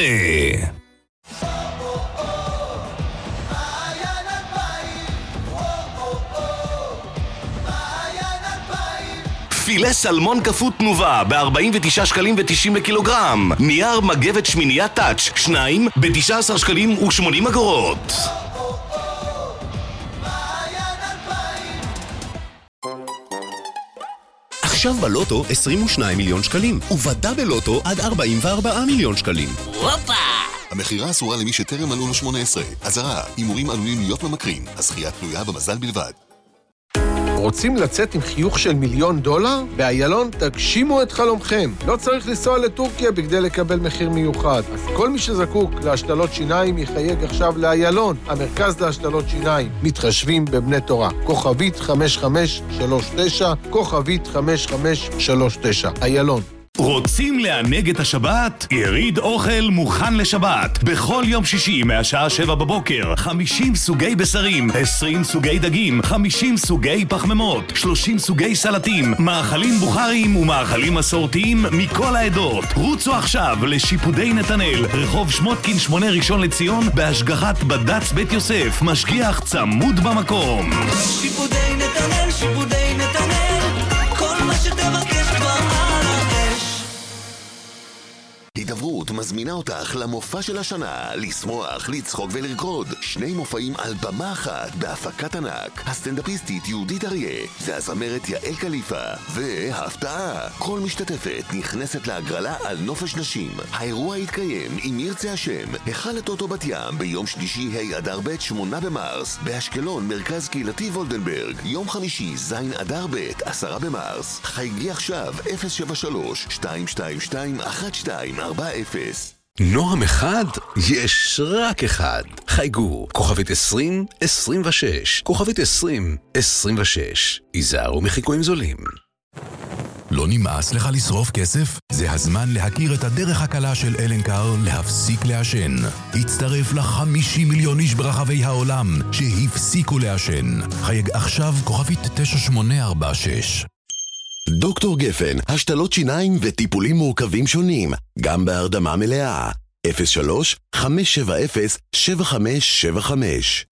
פילה סלמון קפוא תנובה ב-ארבעים ותשעה שקלים ותשעים לקילוגרם. נייר מגבת שמינייה טאץ' שניים ב-תשעה עשר שקלים ושמונים אגורות. עכשיו בלוטו עשרים ושניים מיליון שקלים, ובדאבל לוטו עד ארבעים וארבעה מיליון שקלים. וואפה! המחירה אסורה למי שטרם מלאו לו שמונה עשרה. אזהרה, הימורים עלולים להיות ממכרים. הזכייה תלויה במזל בלבד. רוצים לצאת עם חיוך של מיליון דולר? באיילון תגשימו את חלומכם. לא צריך לנסוע לטורקיה בכדי לקבל מחיר מיוחד. אז כל מי שזקוק להשתלות שיניים יחייג עכשיו לאיילון, המרכז להשתלות שיניים. מתחשבים בבני תורה. כוכבית חמש חמש שלוש תשע, כוכבית חמש חמש שלוש תשע. איילון. רוצים לענג את השבת? יריד אוכל מוכן לשבת. בכל יום שישי מהשעה שבע בבוקר, חמישים סוגי בשרים, עשרים סוגי דגים, חמישים סוגי פחמימות, שלושים סוגי סלטים, מאכלים בוכריים ומאכלים מסורתיים מכל העדות. רוצו עכשיו לשיפודי נתנאל, רחוב שמותקין שמונה ראשון לציון, בהשגחת בד"ץ בית יוסף, משגיח צמוד במקום. שיפודי נתנאל, שיפודי נתנאל, כל מה שתבקש כבר על האש. הידברות מזמינה אותך למופע של השנה, לשמוח, לצחוק ולרקוד. שני מופעים על במה אחת בהפקת ענק. הסטנדאפיסטית יהודית אריה והזמרת יעל קליפה. והפתעה, כל משתתפת נכנסת להגרלה על נופש נשים. האירוע יתקיים, אם ירצה השם, היכל הטוטו בת ים ביום שלישי ה' אדר ב' שמונה במרס, באשקלון מרכז קהילתי וולדנברג, יום חמישי זין אדר ב' עשרה במרס. חייגי עכשיו אפס שבע שלוש שתיים שתיים שתיים אחת שתיים ארבע אפס. נועם אחד? יש רק אחד. חייגו, כוכבית עשרים עשרים ושש, כוכבית עשרים עשרים ושש. היזהרו מחיקויים זולים. לא נמאס לך לשרוף כסף? זה הזמן להכיר את הדרך הקלה של אלנקר להפסיק לעשן. הצטרף ל-חמישים מיליון איש ברחבי העולם שהפסיקו לעשן. חייג עכשיו כוכבית תשע שמונה ארבע שש. דוקטור גפן, השתלות שיניים וטיפולים מורכבים שונים, גם בהרדמה מלאה. אפס שלוש חמש שבע אפס שבע חמש שבע חמש.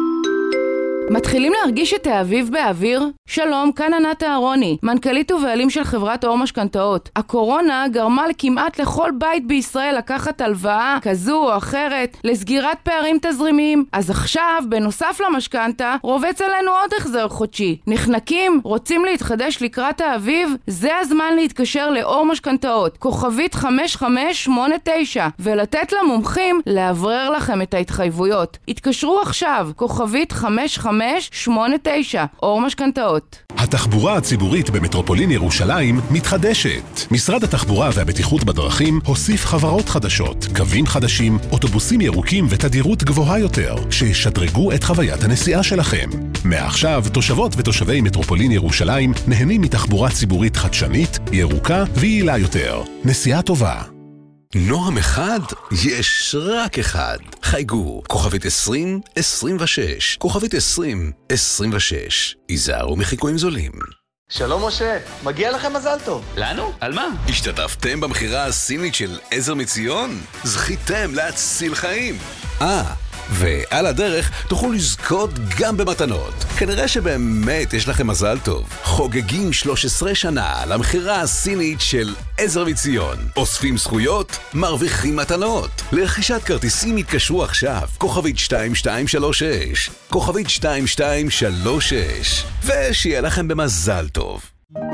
מתחילים להרגיש את האביב באוויר? שלום, כאן ענת אהרוני, מנכ"לית ובעלים של חברת אור משכנתאות. הקורונה גרמה לכמעט לכל בית בישראל לקחת הלוואה כזו או אחרת לסגירת פערים תזרימיים. אז עכשיו, בנוסף למשכנתה, רובץ עלינו עוד החזר חודשי. נחנקים? רוצים להתחדש לקראת האביב? זה הזמן להתקשר לאור משכנתאות, כוכבית חמש חמש שמונה תשע, ולתת למומחים לעברר לכם את ההתחייבויות. התקשרו עכשיו, כוכבית חמש חמש שמונה תשע, אור משכנתאות. התחבורה הציבורית במטרופולין ירושלים מתחדשת. משרד התחבורה והבטיחות בדרכים הוסיף חברות חדשות, קווים חדשים, אוטובוסים ירוקים ותדירות גבוהה יותר, שישדרגו את חוויית הנסיעה שלכם. מעכשיו, תושבות ותושבי מטרופולין ירושלים נהנים מתחבורה ציבורית חדשנית, ירוקה ויעילה יותר. נסיעה טובה. נועם אחד? יש רק אחד. חייגו, כוכבית עשרים עשרים ושש, כוכבית עשרים עשרים ושש. היזהרו מחיקויים זולים. שלום משה, מגיע לכם מזל טוב. לנו? על מה? השתתפתם במחירה הסינית של עזר מציון? זכיתם להציל חיים. אה, ועל הדרך תוכלו לזכות גם במתנות. כנראה שבאמת יש לכם מזל טוב. חוגגים שלוש עשרה שנה למחירה הסינית של עזר מציון. אוספים זכויות, מרוויחים מתנות. לרכישת כרטיסים התקשרו עכשיו, כוכבית שתיים שתיים שלוש שש, כוכבית שתיים שתיים שלוש שש, ושיהיה לכם במזל טוב.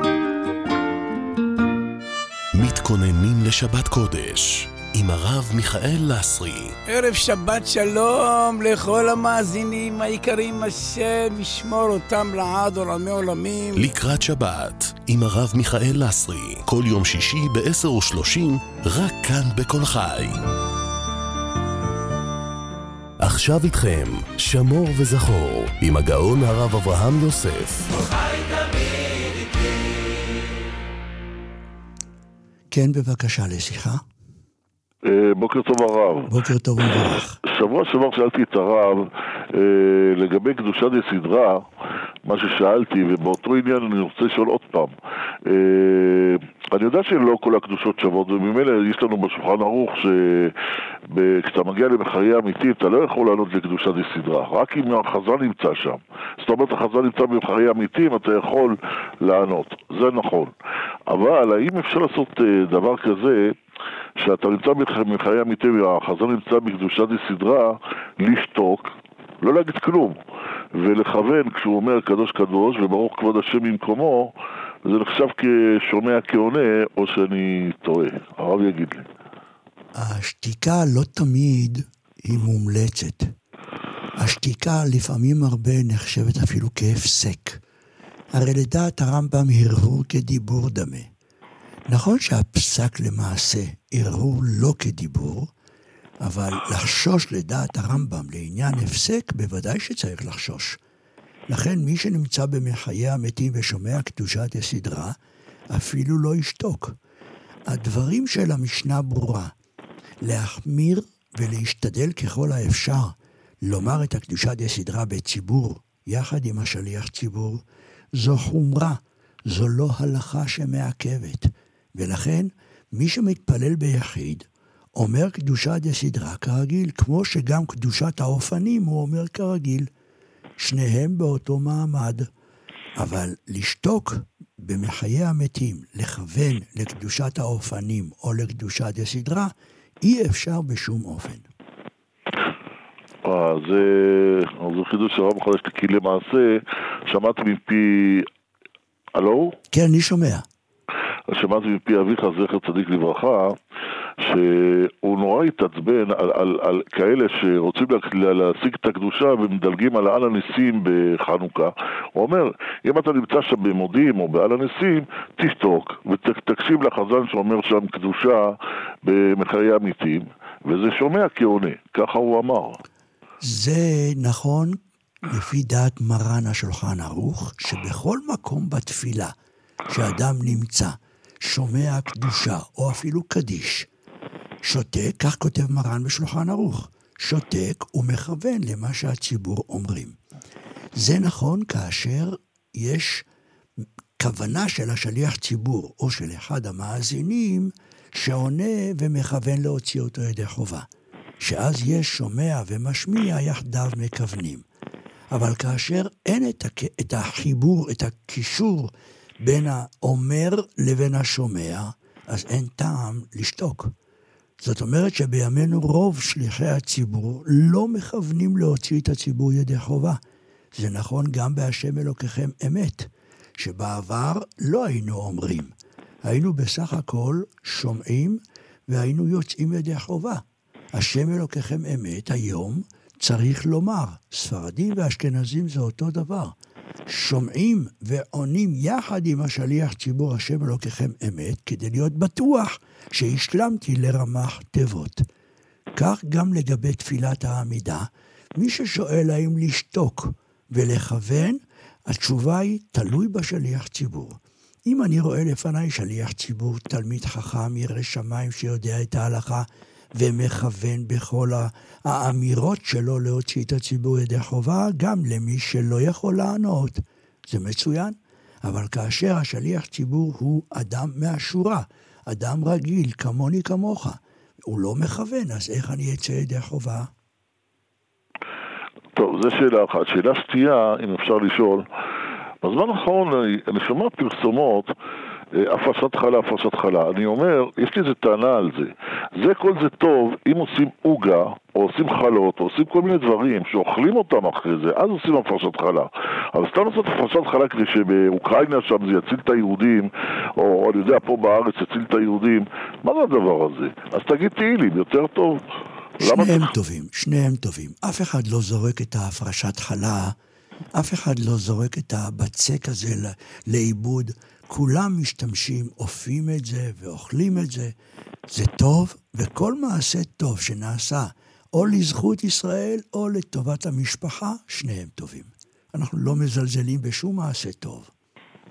מתכוננים לשבת קודש עם הרב מיכאל לסרי. ערב שבת שלום לכל המאזינים היקרים, השם ישמור אותם לעד עולמי עולמים. לקראת שבת עם הרב מיכאל לסרי, כל יום שישי ב-עשר ושלושים, רק כאן בכל חי. עכשיו איתכם שמור וזכור עם הגאון הרב אברהם יוסף. כן, בבקשה לשיחה. בוקר טוב הרב. בוקר טוב וברך. שבוע שבוע שאלתי את הרב לגבי קדושת הסדרה, מה ששאלתי, ובאותו עניין אני רוצה לשאול עוד פעם. אני יודע שלא כל הקדושות שוות, וממילא יש לנו בשולחן ערוך שכשאתה מגיע למחיי אמיתי אתה לא יכול לענות לקדושת הסדרה, רק אם החזן נמצא שם. זאת אומרת, החזן נמצא במחיי אמיתיים, אתה יכול לענות, זה נכון. אבל האם אפשר לעשות דבר כזה שאתה נמצא בחיי אמיתיים והחזן נמצא בקדושת הסדרה, לשתוק, לא להגיד כלום, ולכוון כשהוא אומר קדוש קדוש וברוך כבוד השם במקומו, זה נחשב כשומע כעונה או שאני טועה? הרב יגיד לי. השתיקה לא תמיד היא מומלצת. השתיקה לפעמים הרבה נחשבת אפילו כהפסק. הרי לדעת הרמב"ם הרהור כדיבור דמה. נכון שהפסק למעשה הרהור לא כדיבור, אבל לחשוש לדעת הרמב"ם לעניין הפסק בוודאי שצריך לחשוש. לכן מי שנמצא במחיי המתים ושומע קדושת הסדרה אפילו לא ישתוק. הדברים של המשנה ברורה, להחמיר ולהשתדל ככל האפשר לומר את הקדושת הסדרה בציבור יחד עם השליח ציבור, זו חומרה, זו לא הלכה שמעכבת. ולכן מי שמתפלל ביחיד אומר קדושת הסדרה כרגיל, כמו שגם קדושת האופנים הוא אומר כרגיל. שניהם באותו מעמד, אבל לשתוק במחיי המתים, לכוון לקדושת האופנים או לקדושת הסדרה, אי אפשר בשום אופן. אה, זה, זה חידוש הרב מחדש, כי למעשה שמעתי מפי... הלו? כן, אני שומע. שמעתי מפי אביך זכר צדיק לברכה, שהוא נורא התעצבן על, על, על כאלה שרוצים לה, להשיג את הקדושה ומדלגים על העל הניסים בחנוכה. הוא אומר, אם אתה נמצא שם במודים או בעל הניסים, תשתוק ותקשיב לחזן שאומר שם קדושה במחיי אמיתים, וזה שומע כעונה, ככה הוא אמר. זה נכון לפי דעת מרן השולחן ערוך, שבכל מקום בתפילה שאדם נמצא, שומע קדושה או אפילו קדיש, שותק, כך כותב מרן בשולחן ערוך, שותק ומכוון למה שהציבור אומרים. זה נכון כאשר יש כוונה של השליח ציבור או של אחד המאזינים שעונה ומכוון להוציא אותו ידי חובה, שאז יש שומע ומשמיע יחדיו מכוונים. אבל כאשר אין את, הכ... את החיבור, את הקישור בין האומר לבין השומע, אז אין טעם לשתוק. זאת אומרת שבימינו רוב שליחי הציבור לא מכוונים להוציא את הציבור ידי חובה. זה נכון גם בהשם אלוקיכם אמת, שבעבר לא היינו אומרים. היינו בסך הכל שומעים והיינו יוצאים ידי חובה. השם אלוקיכם אמת היום צריך לומר, ספרדים ואשכנזים זה אותו דבר. שומעים ועונים יחד עם השליח ציבור השם אלוקיכם אמת, כדי להיות בטוח שהשלמתי לרמ"ח תיבות. כך גם לגבי תפילת העמידה, מי ששואל האם לשתוק ולכוון, התשובה היא תלוי בשליח ציבור. אם אני רואה לפניי שליח ציבור, תלמיד חכם, ירא שמיים שיודע את ההלכה, ומכוון בכל האמירות שלו להוציא את הציבור ידי חובה, גם למי שלא יכול לענות. זה מצוין. אבל כאשר השליח ציבור הוא אדם מהשורה, אדם רגיל, כמוני כמוך, הוא לא מכוון, אז איך אני אצא ידי חובה? טוב, זו שאלה אחת. שאלה שתייה, אם אפשר לשאול, בזמן האחרון אני, אני שומע פרסומות, הפרשת חלה, הפרשת חלה. אני אומר, יש לי איזה טענה על זה. זה כל זה טוב אם עושים עוגה, או עושים חלות, או עושים כל מיני דברים, שאוכלים אותם אחרי זה, אז עושים הפרשת חלה. אבל סתם לעשות הפרשת חלה כדי שבאוקראינה שם זה יציל את היהודים, או אני יודע, פה בארץ יציל את היהודים. מה זה הדבר הזה? אז תגיד תהילים, יותר טוב. שניהם טובים, שניהם טובים. אף אחד לא זורק את ההפרשת חלה, אף אחד לא זורק את הבצק הזה לאיבוד. כולם משתמשים, אופים את זה ואוכלים את זה. זה טוב, וכל מעשה טוב שנעשה או לזכות ישראל או לטובת המשפחה, שניהם טובים. אנחנו לא מזלזלים בשום מעשה טוב.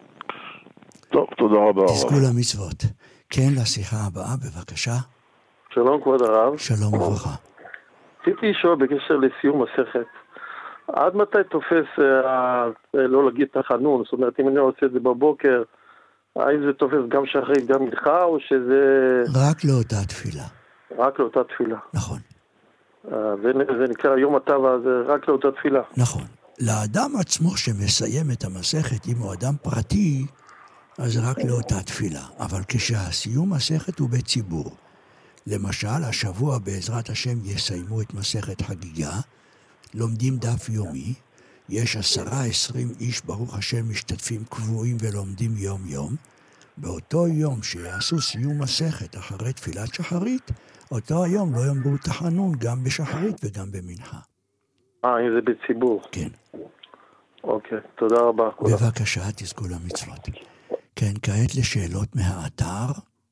טוב, תודה רבה. תזכו למצוות. כן, לשיחה הבאה, בבקשה. שלום כבוד הרב. שלום וברכה. רציתי לשאול בקשר לסיום מסכת. עד מתי תופס אה, לא להגיד תחנון? זאת אומרת, אם אני עושה את זה בבוקר, האם זה תופס גם שחרית גם מנחה, או שזה... רק לאותה תפילה. רק לאותה תפילה. נכון. אה, זה, זה נקרא יום הטבע, זה רק לאותה תפילה. נכון. לאדם עצמו שמסיים את המסכת, אם הוא אדם פרטי, אז רק לאותה תפילה. אבל כשהסיום מסכת הוא בציבור. למשל, השבוע בעזרת השם יסיימו את מסכת חגיגה, לומדים דף יומי, יש עשרה עשרים איש ברוך השם משתתפים קבועים ולומדים יום יום, באותו יום שיעשו סיום מסכת אחרי תפילת שחרית, אותו היום לא יאמרו תחנון גם בשחרית וגם במנחה. אה, אם זה בציבור. כן. אוקיי, תודה רבה. בבקשה, תזכו למצוות. כן, כעת לשאלות מהאתר.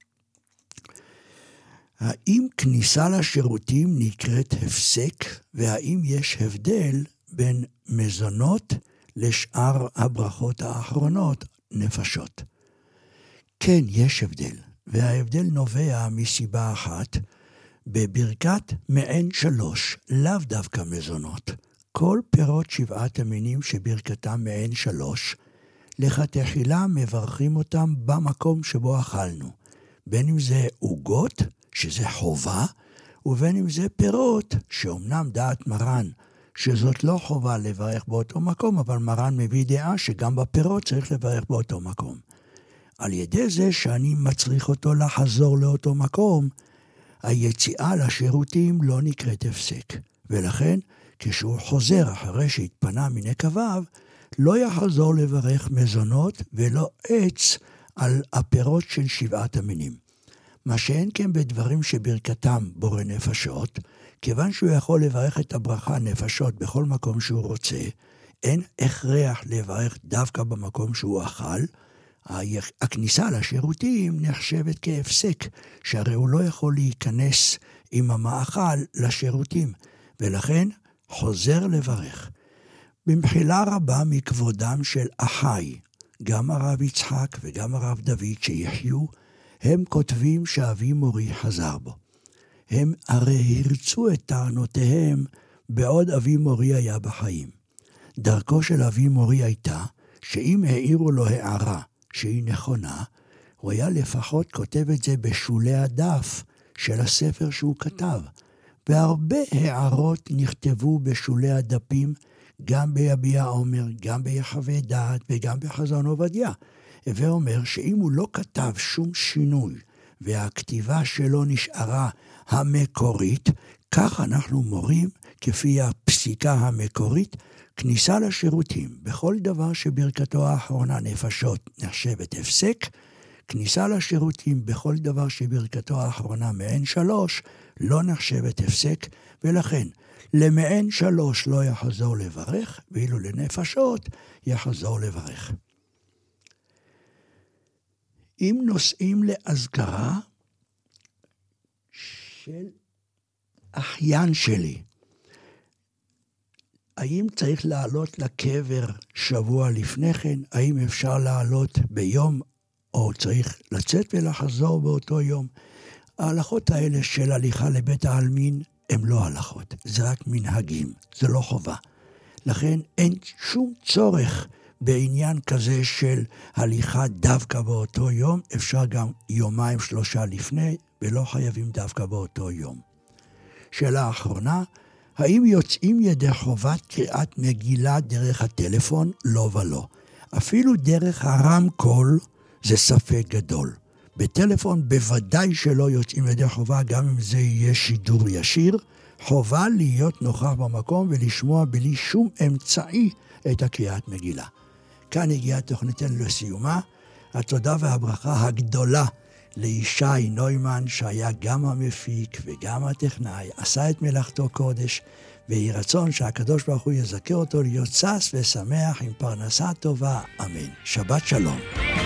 האם כניסה לשירותים נקראת הפסק, והאם יש הבדל בין מזונות לשאר הברכות האחרונות, נפשות? כן, יש הבדל, וההבדל נובע מסיבה אחת, בברכת מעין שלוש, לאו דווקא מזונות, כל פירות שבעת המינים שברכתם מעין שלוש, לכתחילה מברכים אותם במקום שבו אכלנו, בין אם זה עוגות, שזה חובה, ובין אם זה פירות, שאומנם דעת מרן, שזאת לא חובה לברך באותו מקום, אבל מרן מביא דעה שגם בפירות צריך לברך באותו מקום. על ידי זה שאני מצריך אותו לחזור לאותו מקום, היציאה לשירותים לא נקראת הפסק. ולכן, כשהוא חוזר אחרי שהתפנה מנקביו, לא יחזור לברך מזונות ולא עץ על הפירות של שבעת המינים. מה שאין כן בדברים שברכתם בורא נפשות, כיוון שהוא יכול לברך את הברכה נפשות בכל מקום שהוא רוצה, אין הכרח לברך דווקא במקום שהוא אכל, הכניסה לשירותים נחשבת כהפסק, שהרי הוא לא יכול להיכנס עם המאכל לשירותים, ולכן חוזר לברך. במחילה רבה מכבודם של אחי, גם הרב יצחק וגם הרב דוד שיחיו, הם כותבים שאבי מורי חזר בו. הם הרי הרצו את טענותיהם בעוד אבי מורי היה בחיים. דרכו של אבי מורי הייתה שאם העירו לו הערה שהיא נכונה, הוא היה לפחות כותב את זה בשולי הדף של הספר שהוא כתב. והרבה הערות נכתבו בשולי הדפים, גם ביביע עומר, גם ביחווה דעת וגם בחזון עובדיה. ואומר שאם הוא לא כתב שום שינוי, והכתיבה שלו נשארה המקורית, כך אנחנו מורים, כפי הפסיקה המקורית, כניסה לשירותים. בכל דבר שברכתו האחרונה נפשות נחשבת הפסק, כניסה לשירותים בכל דבר שברכתו האחרונה מעין שלוש, לא נחשבת הפסק, ולכן למעין שלוש לא יחזור לברך, ואילו לנפשות יחזור לברך. אם נוסעים לאזכרה של אחיין שלי, האם צריך לעלות לקבר שבוע לפני כן? האם אפשר לעלות ביום, או צריך לצאת ולחזור באותו יום? ההלכות האלה של הליכה לבית העלמין הם לא הלכות, זה רק מנהגים, זה לא חובה. לכן אין שום צורך בעניין כזה של הליכה דווקא באותו יום, אפשר גם יומיים שלושה לפני, ולא חייבים דווקא באותו יום. שאלה אחרונה, האם יוצאים ידי חובת קריאת מגילה דרך הטלפון? לא ולא. אפילו דרך הרמקול זה ספק גדול. בטלפון בוודאי שלא יוצאים ידי חובה, גם אם זה יהיה שידור ישיר, חובה להיות נוכח במקום ולשמוע בלי שום אמצעי את הקריאת מגילה. כאן הגיעה תוכניתנו לסיומה, התודה והברכה הגדולה לישי נוימן, שהיה גם המפיק וגם הטכנאי, עשה את מלאכתו קודש, ויהי רצון שהקדוש ברוך הוא יזכה אותו להיות שש ושמח עם פרנסה טובה, אמן. שבת שלום.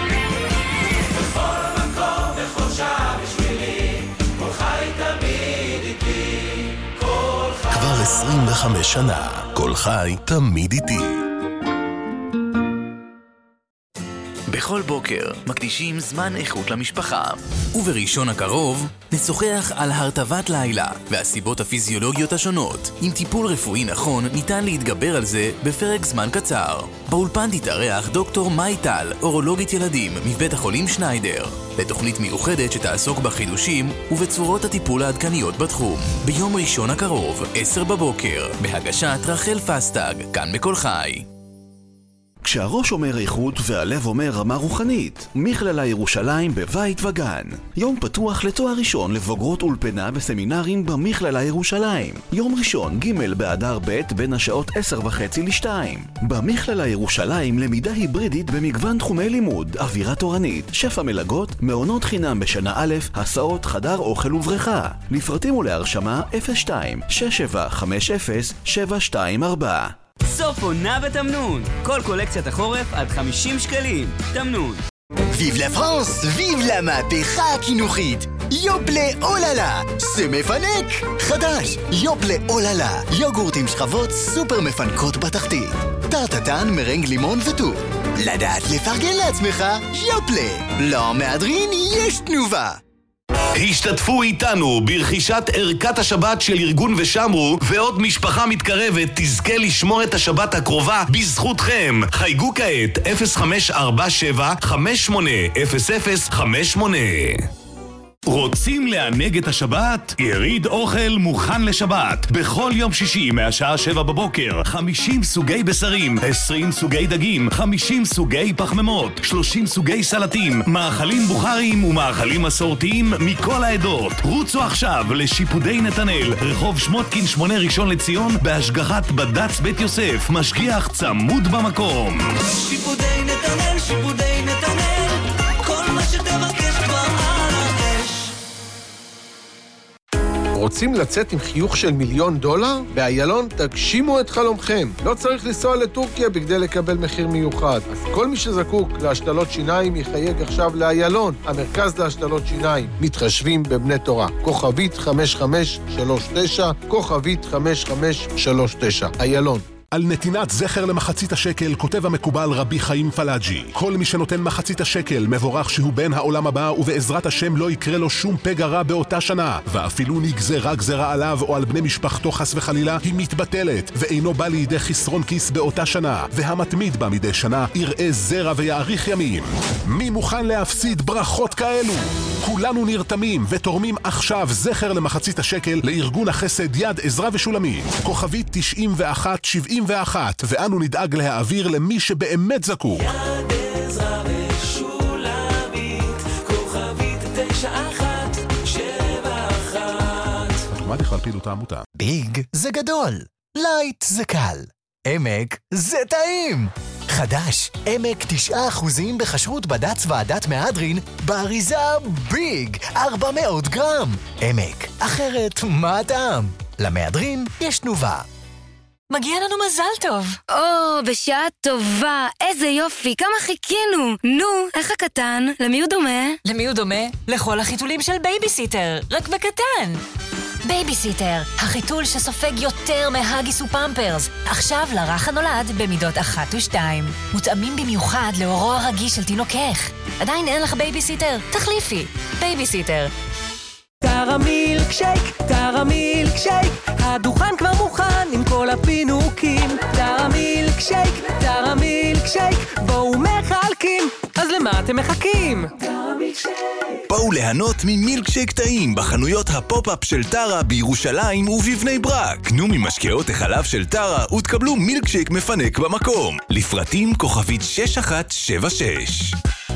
בכל מקום, בכל שעה בשבילי, כל חי תמיד איתי, כל חי. כבר עשרים וחמש שנה, כל חי תמיד איתי. בכל בוקר מקדישים זמן איכות למשפחה. ובראשון הקרוב נשוחח על הרטבת לילה והסיבות הפיזיולוגיות השונות. עם טיפול רפואי נכון ניתן להתגבר על זה בפרק זמן קצר. באולפן תתארח דוקטור מאי טל, אורולוגית ילדים מבית החולים שניידר, לתוכנית מיוחדת שתעסוק בחידושים ובצורות הטיפול העדכניות בתחום. ביום ראשון הקרוב, עשר בבוקר, בהגשת רחל פסטג, כאן בכל חי. כשהראש אומר איכות והלב אומר רמה רוחנית, מכללה ירושלים בבית וגן. יום פתוח לתואר ראשון לבוגרות אולפנה בסמינרים במכללה ירושלים. יום ראשון ג' באדר ב' בין השעות עשר וחצי לשתיים. במכללה ירושלים למידה היברידית במגוון תחומי לימוד, אווירה תורנית, שפע מלגות, מעונות חינם בשנה א', הסעות, חדר אוכל ובריכה. לפרטים ולהרשמה אפס שתיים שש שבע חמש אפס שבע שתיים ארבע. סוף עונה בתמנון. כל קולקציית החורף עד חמישים שקלים. תמנון. ויב לה פרנס, ויב לה מהפכה החינוכית. יופלה אוללה, זה מפנק. חדש, יופלה אוללה. יוגורט עם שכבות סופר מפנקות בתחתית. טרטטן, מרנג, לימון וטוב. לדעת לפרגן לעצמך, יופלה. לא מהדרין, יש תנובה. השתתפו איתנו ברכישת ערכת השבת של ארגון ושמרו, ועוד משפחה מתקרבת תזכה לשמור את השבת הקרובה בזכותכם. חייגו כעת אפס חמש ארבע שבע חמש שמונה אפס אפס חמש שמונה. רוצים לענג את השבת? יריד אוכל מוכן לשבת. בכל יום שישי מהשעה שבע בבוקר, חמישים סוגי בשרים, עשרים סוגי דגים, חמישים סוגי פחמימות, שלושים סוגי סלטים, מאכלים בוכריים ומאכלים מסורתיים מכל העדות. רוצו עכשיו לשיפודי נתנאל, רחוב שמותקין שמונה ראשון לציון, בהשגחת בד"ץ בית יוסף, משגיח צמוד במקום. שיפודי נתנאל, שיפודי נתנאל, כל מה שתבקש כבר על האש. רוצים לצאת עם חיוך של מיליון דולר? באיילון תגשימו את חלומכם. לא צריך לנסוע לטורקיה בכדי לקבל מחיר מיוחד. אז כל מי שזקוק להשתלות שיניים יחייג עכשיו לאיילון, המרכז להשתלות שיניים. מתחשבים בבני תורה. כוכבית חמש חמש שלוש תשע, כוכבית חמש חמש שלוש תשע. איילון. על נתינת זכר למחצית השקל כותב המקובל רבי חיים פלאג'י. כל מי שנותן מחצית השקל מבורך שהוא בן העולם הבא, ובעזרת השם לא יקרה לו שום פגע רע באותה שנה. ואפילו נגזרה גזרה עליו או על בני משפחתו חס וחלילה, היא מתבטלת, ואינו בא לידי חסרון כיס באותה שנה. והמתמיד בה מדי שנה יראה זרע ויאריך ימים. מי מוכן להפסיד ברכות כאלו? כולנו נרתמים ותורמים עכשיו זכר למחצית השקל לארגון החסד יד עזרא ושולמית. כוכבית תשעים ואחת שבעים ואחת, ואנו נדאג להעביר למי שבאמת זקוק. יד עזרא ושולמית, כוכבית תשע אחת שבע אחת. אוטומטי על פעילות העמותה. ביג זה גדול, לייט זה קל, עמק זה טעים. חדש, עמק תשעה אחוזים בחשרות בד"ץ ועדת מהדרין, באריזה ביג, ארבע מאות גרם. עמק, אחרת מה הטעם? למהדרין יש תנובה. מגיע לנו מזל טוב. או, בשעה טובה, איזה יופי, כמה חיכינו. נו, איך הקטן? למי הוא דומה? למי הוא דומה? לכל החיתולים של בייביסיטר, רק בקטן. בייביסיטר, החיתול שסופג יותר מהגיס ופמפרס. עכשיו לרך הנולד במידות אחת ושתיים. מותאמים במיוחד לאורו הרגיש של תינוקך. עדיין אין לך בייביסיטר? תחליפי. בייביסיטר. טרה מילק שייק, טרה מילק שייק, הדוכן כבר מוכן עם כל הפינוקים. טרה מילק שייק, טרה מילק שייק, בואו מחלקים, אז למה אתם מחכים? טרה מילק שייק. בואו ליהנות ממילקשייק טעים בחנויות הפופ-אפ של טרה בירושלים ובבני ברק. קנו ממשקאות החלב של טרה ותקבלו מילקשייק מפנק במקום. לפרטים כוכבית שש אחת שבע שש.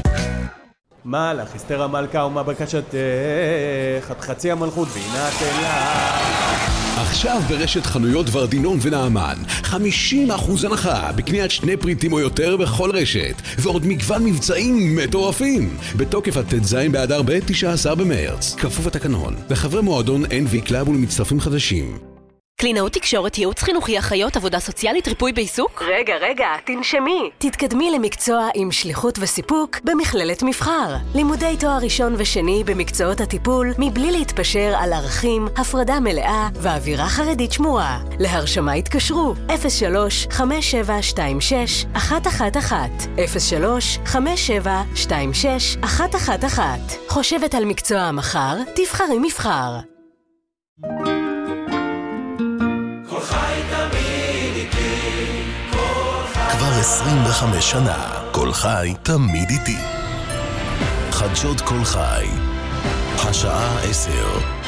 מה לך, אסתר המלכה ומה בקשתך, עד חצי המלכות בינת אלה. עכשיו ברשת חנויות ורדינון ונעמן, חמישים אחוז הנחה בקניית שני פריטים או יותר בכל רשת, ועוד מגוון מבצעים מטורפים. בתוקף עד ט"ז באדר ב' תשעה עשר במרץ, כפוף התקנון, לחברי מועדון אן וי קלאב ולמצטרפים חדשים. קלינאות תקשורת, ייעוץ חינוכי, אחיות, עבודה סוציאלית, ריפוי בעיסוק? רגע, רגע, תנשמי. תתקדמי למקצוע עם שליחות וסיפוק במכללת מבחר. לימודי תואר ראשון ושני במקצועות הטיפול, מבלי להתפשר על ערכים, הפרדה מלאה ואווירה חרדית שמורה. להרשמה התקשרו אפס שלוש חמש שבע שתיים שש אחת אחת אחת אפס שלוש חמש שבע שתיים שש אחת אחת אחת. חושבת על מקצוע המחר? תבחרי מבחר. כבר עשרים וחמש שנה, כל חי תמיד איתי. חדשות כל חי, השעה עשר.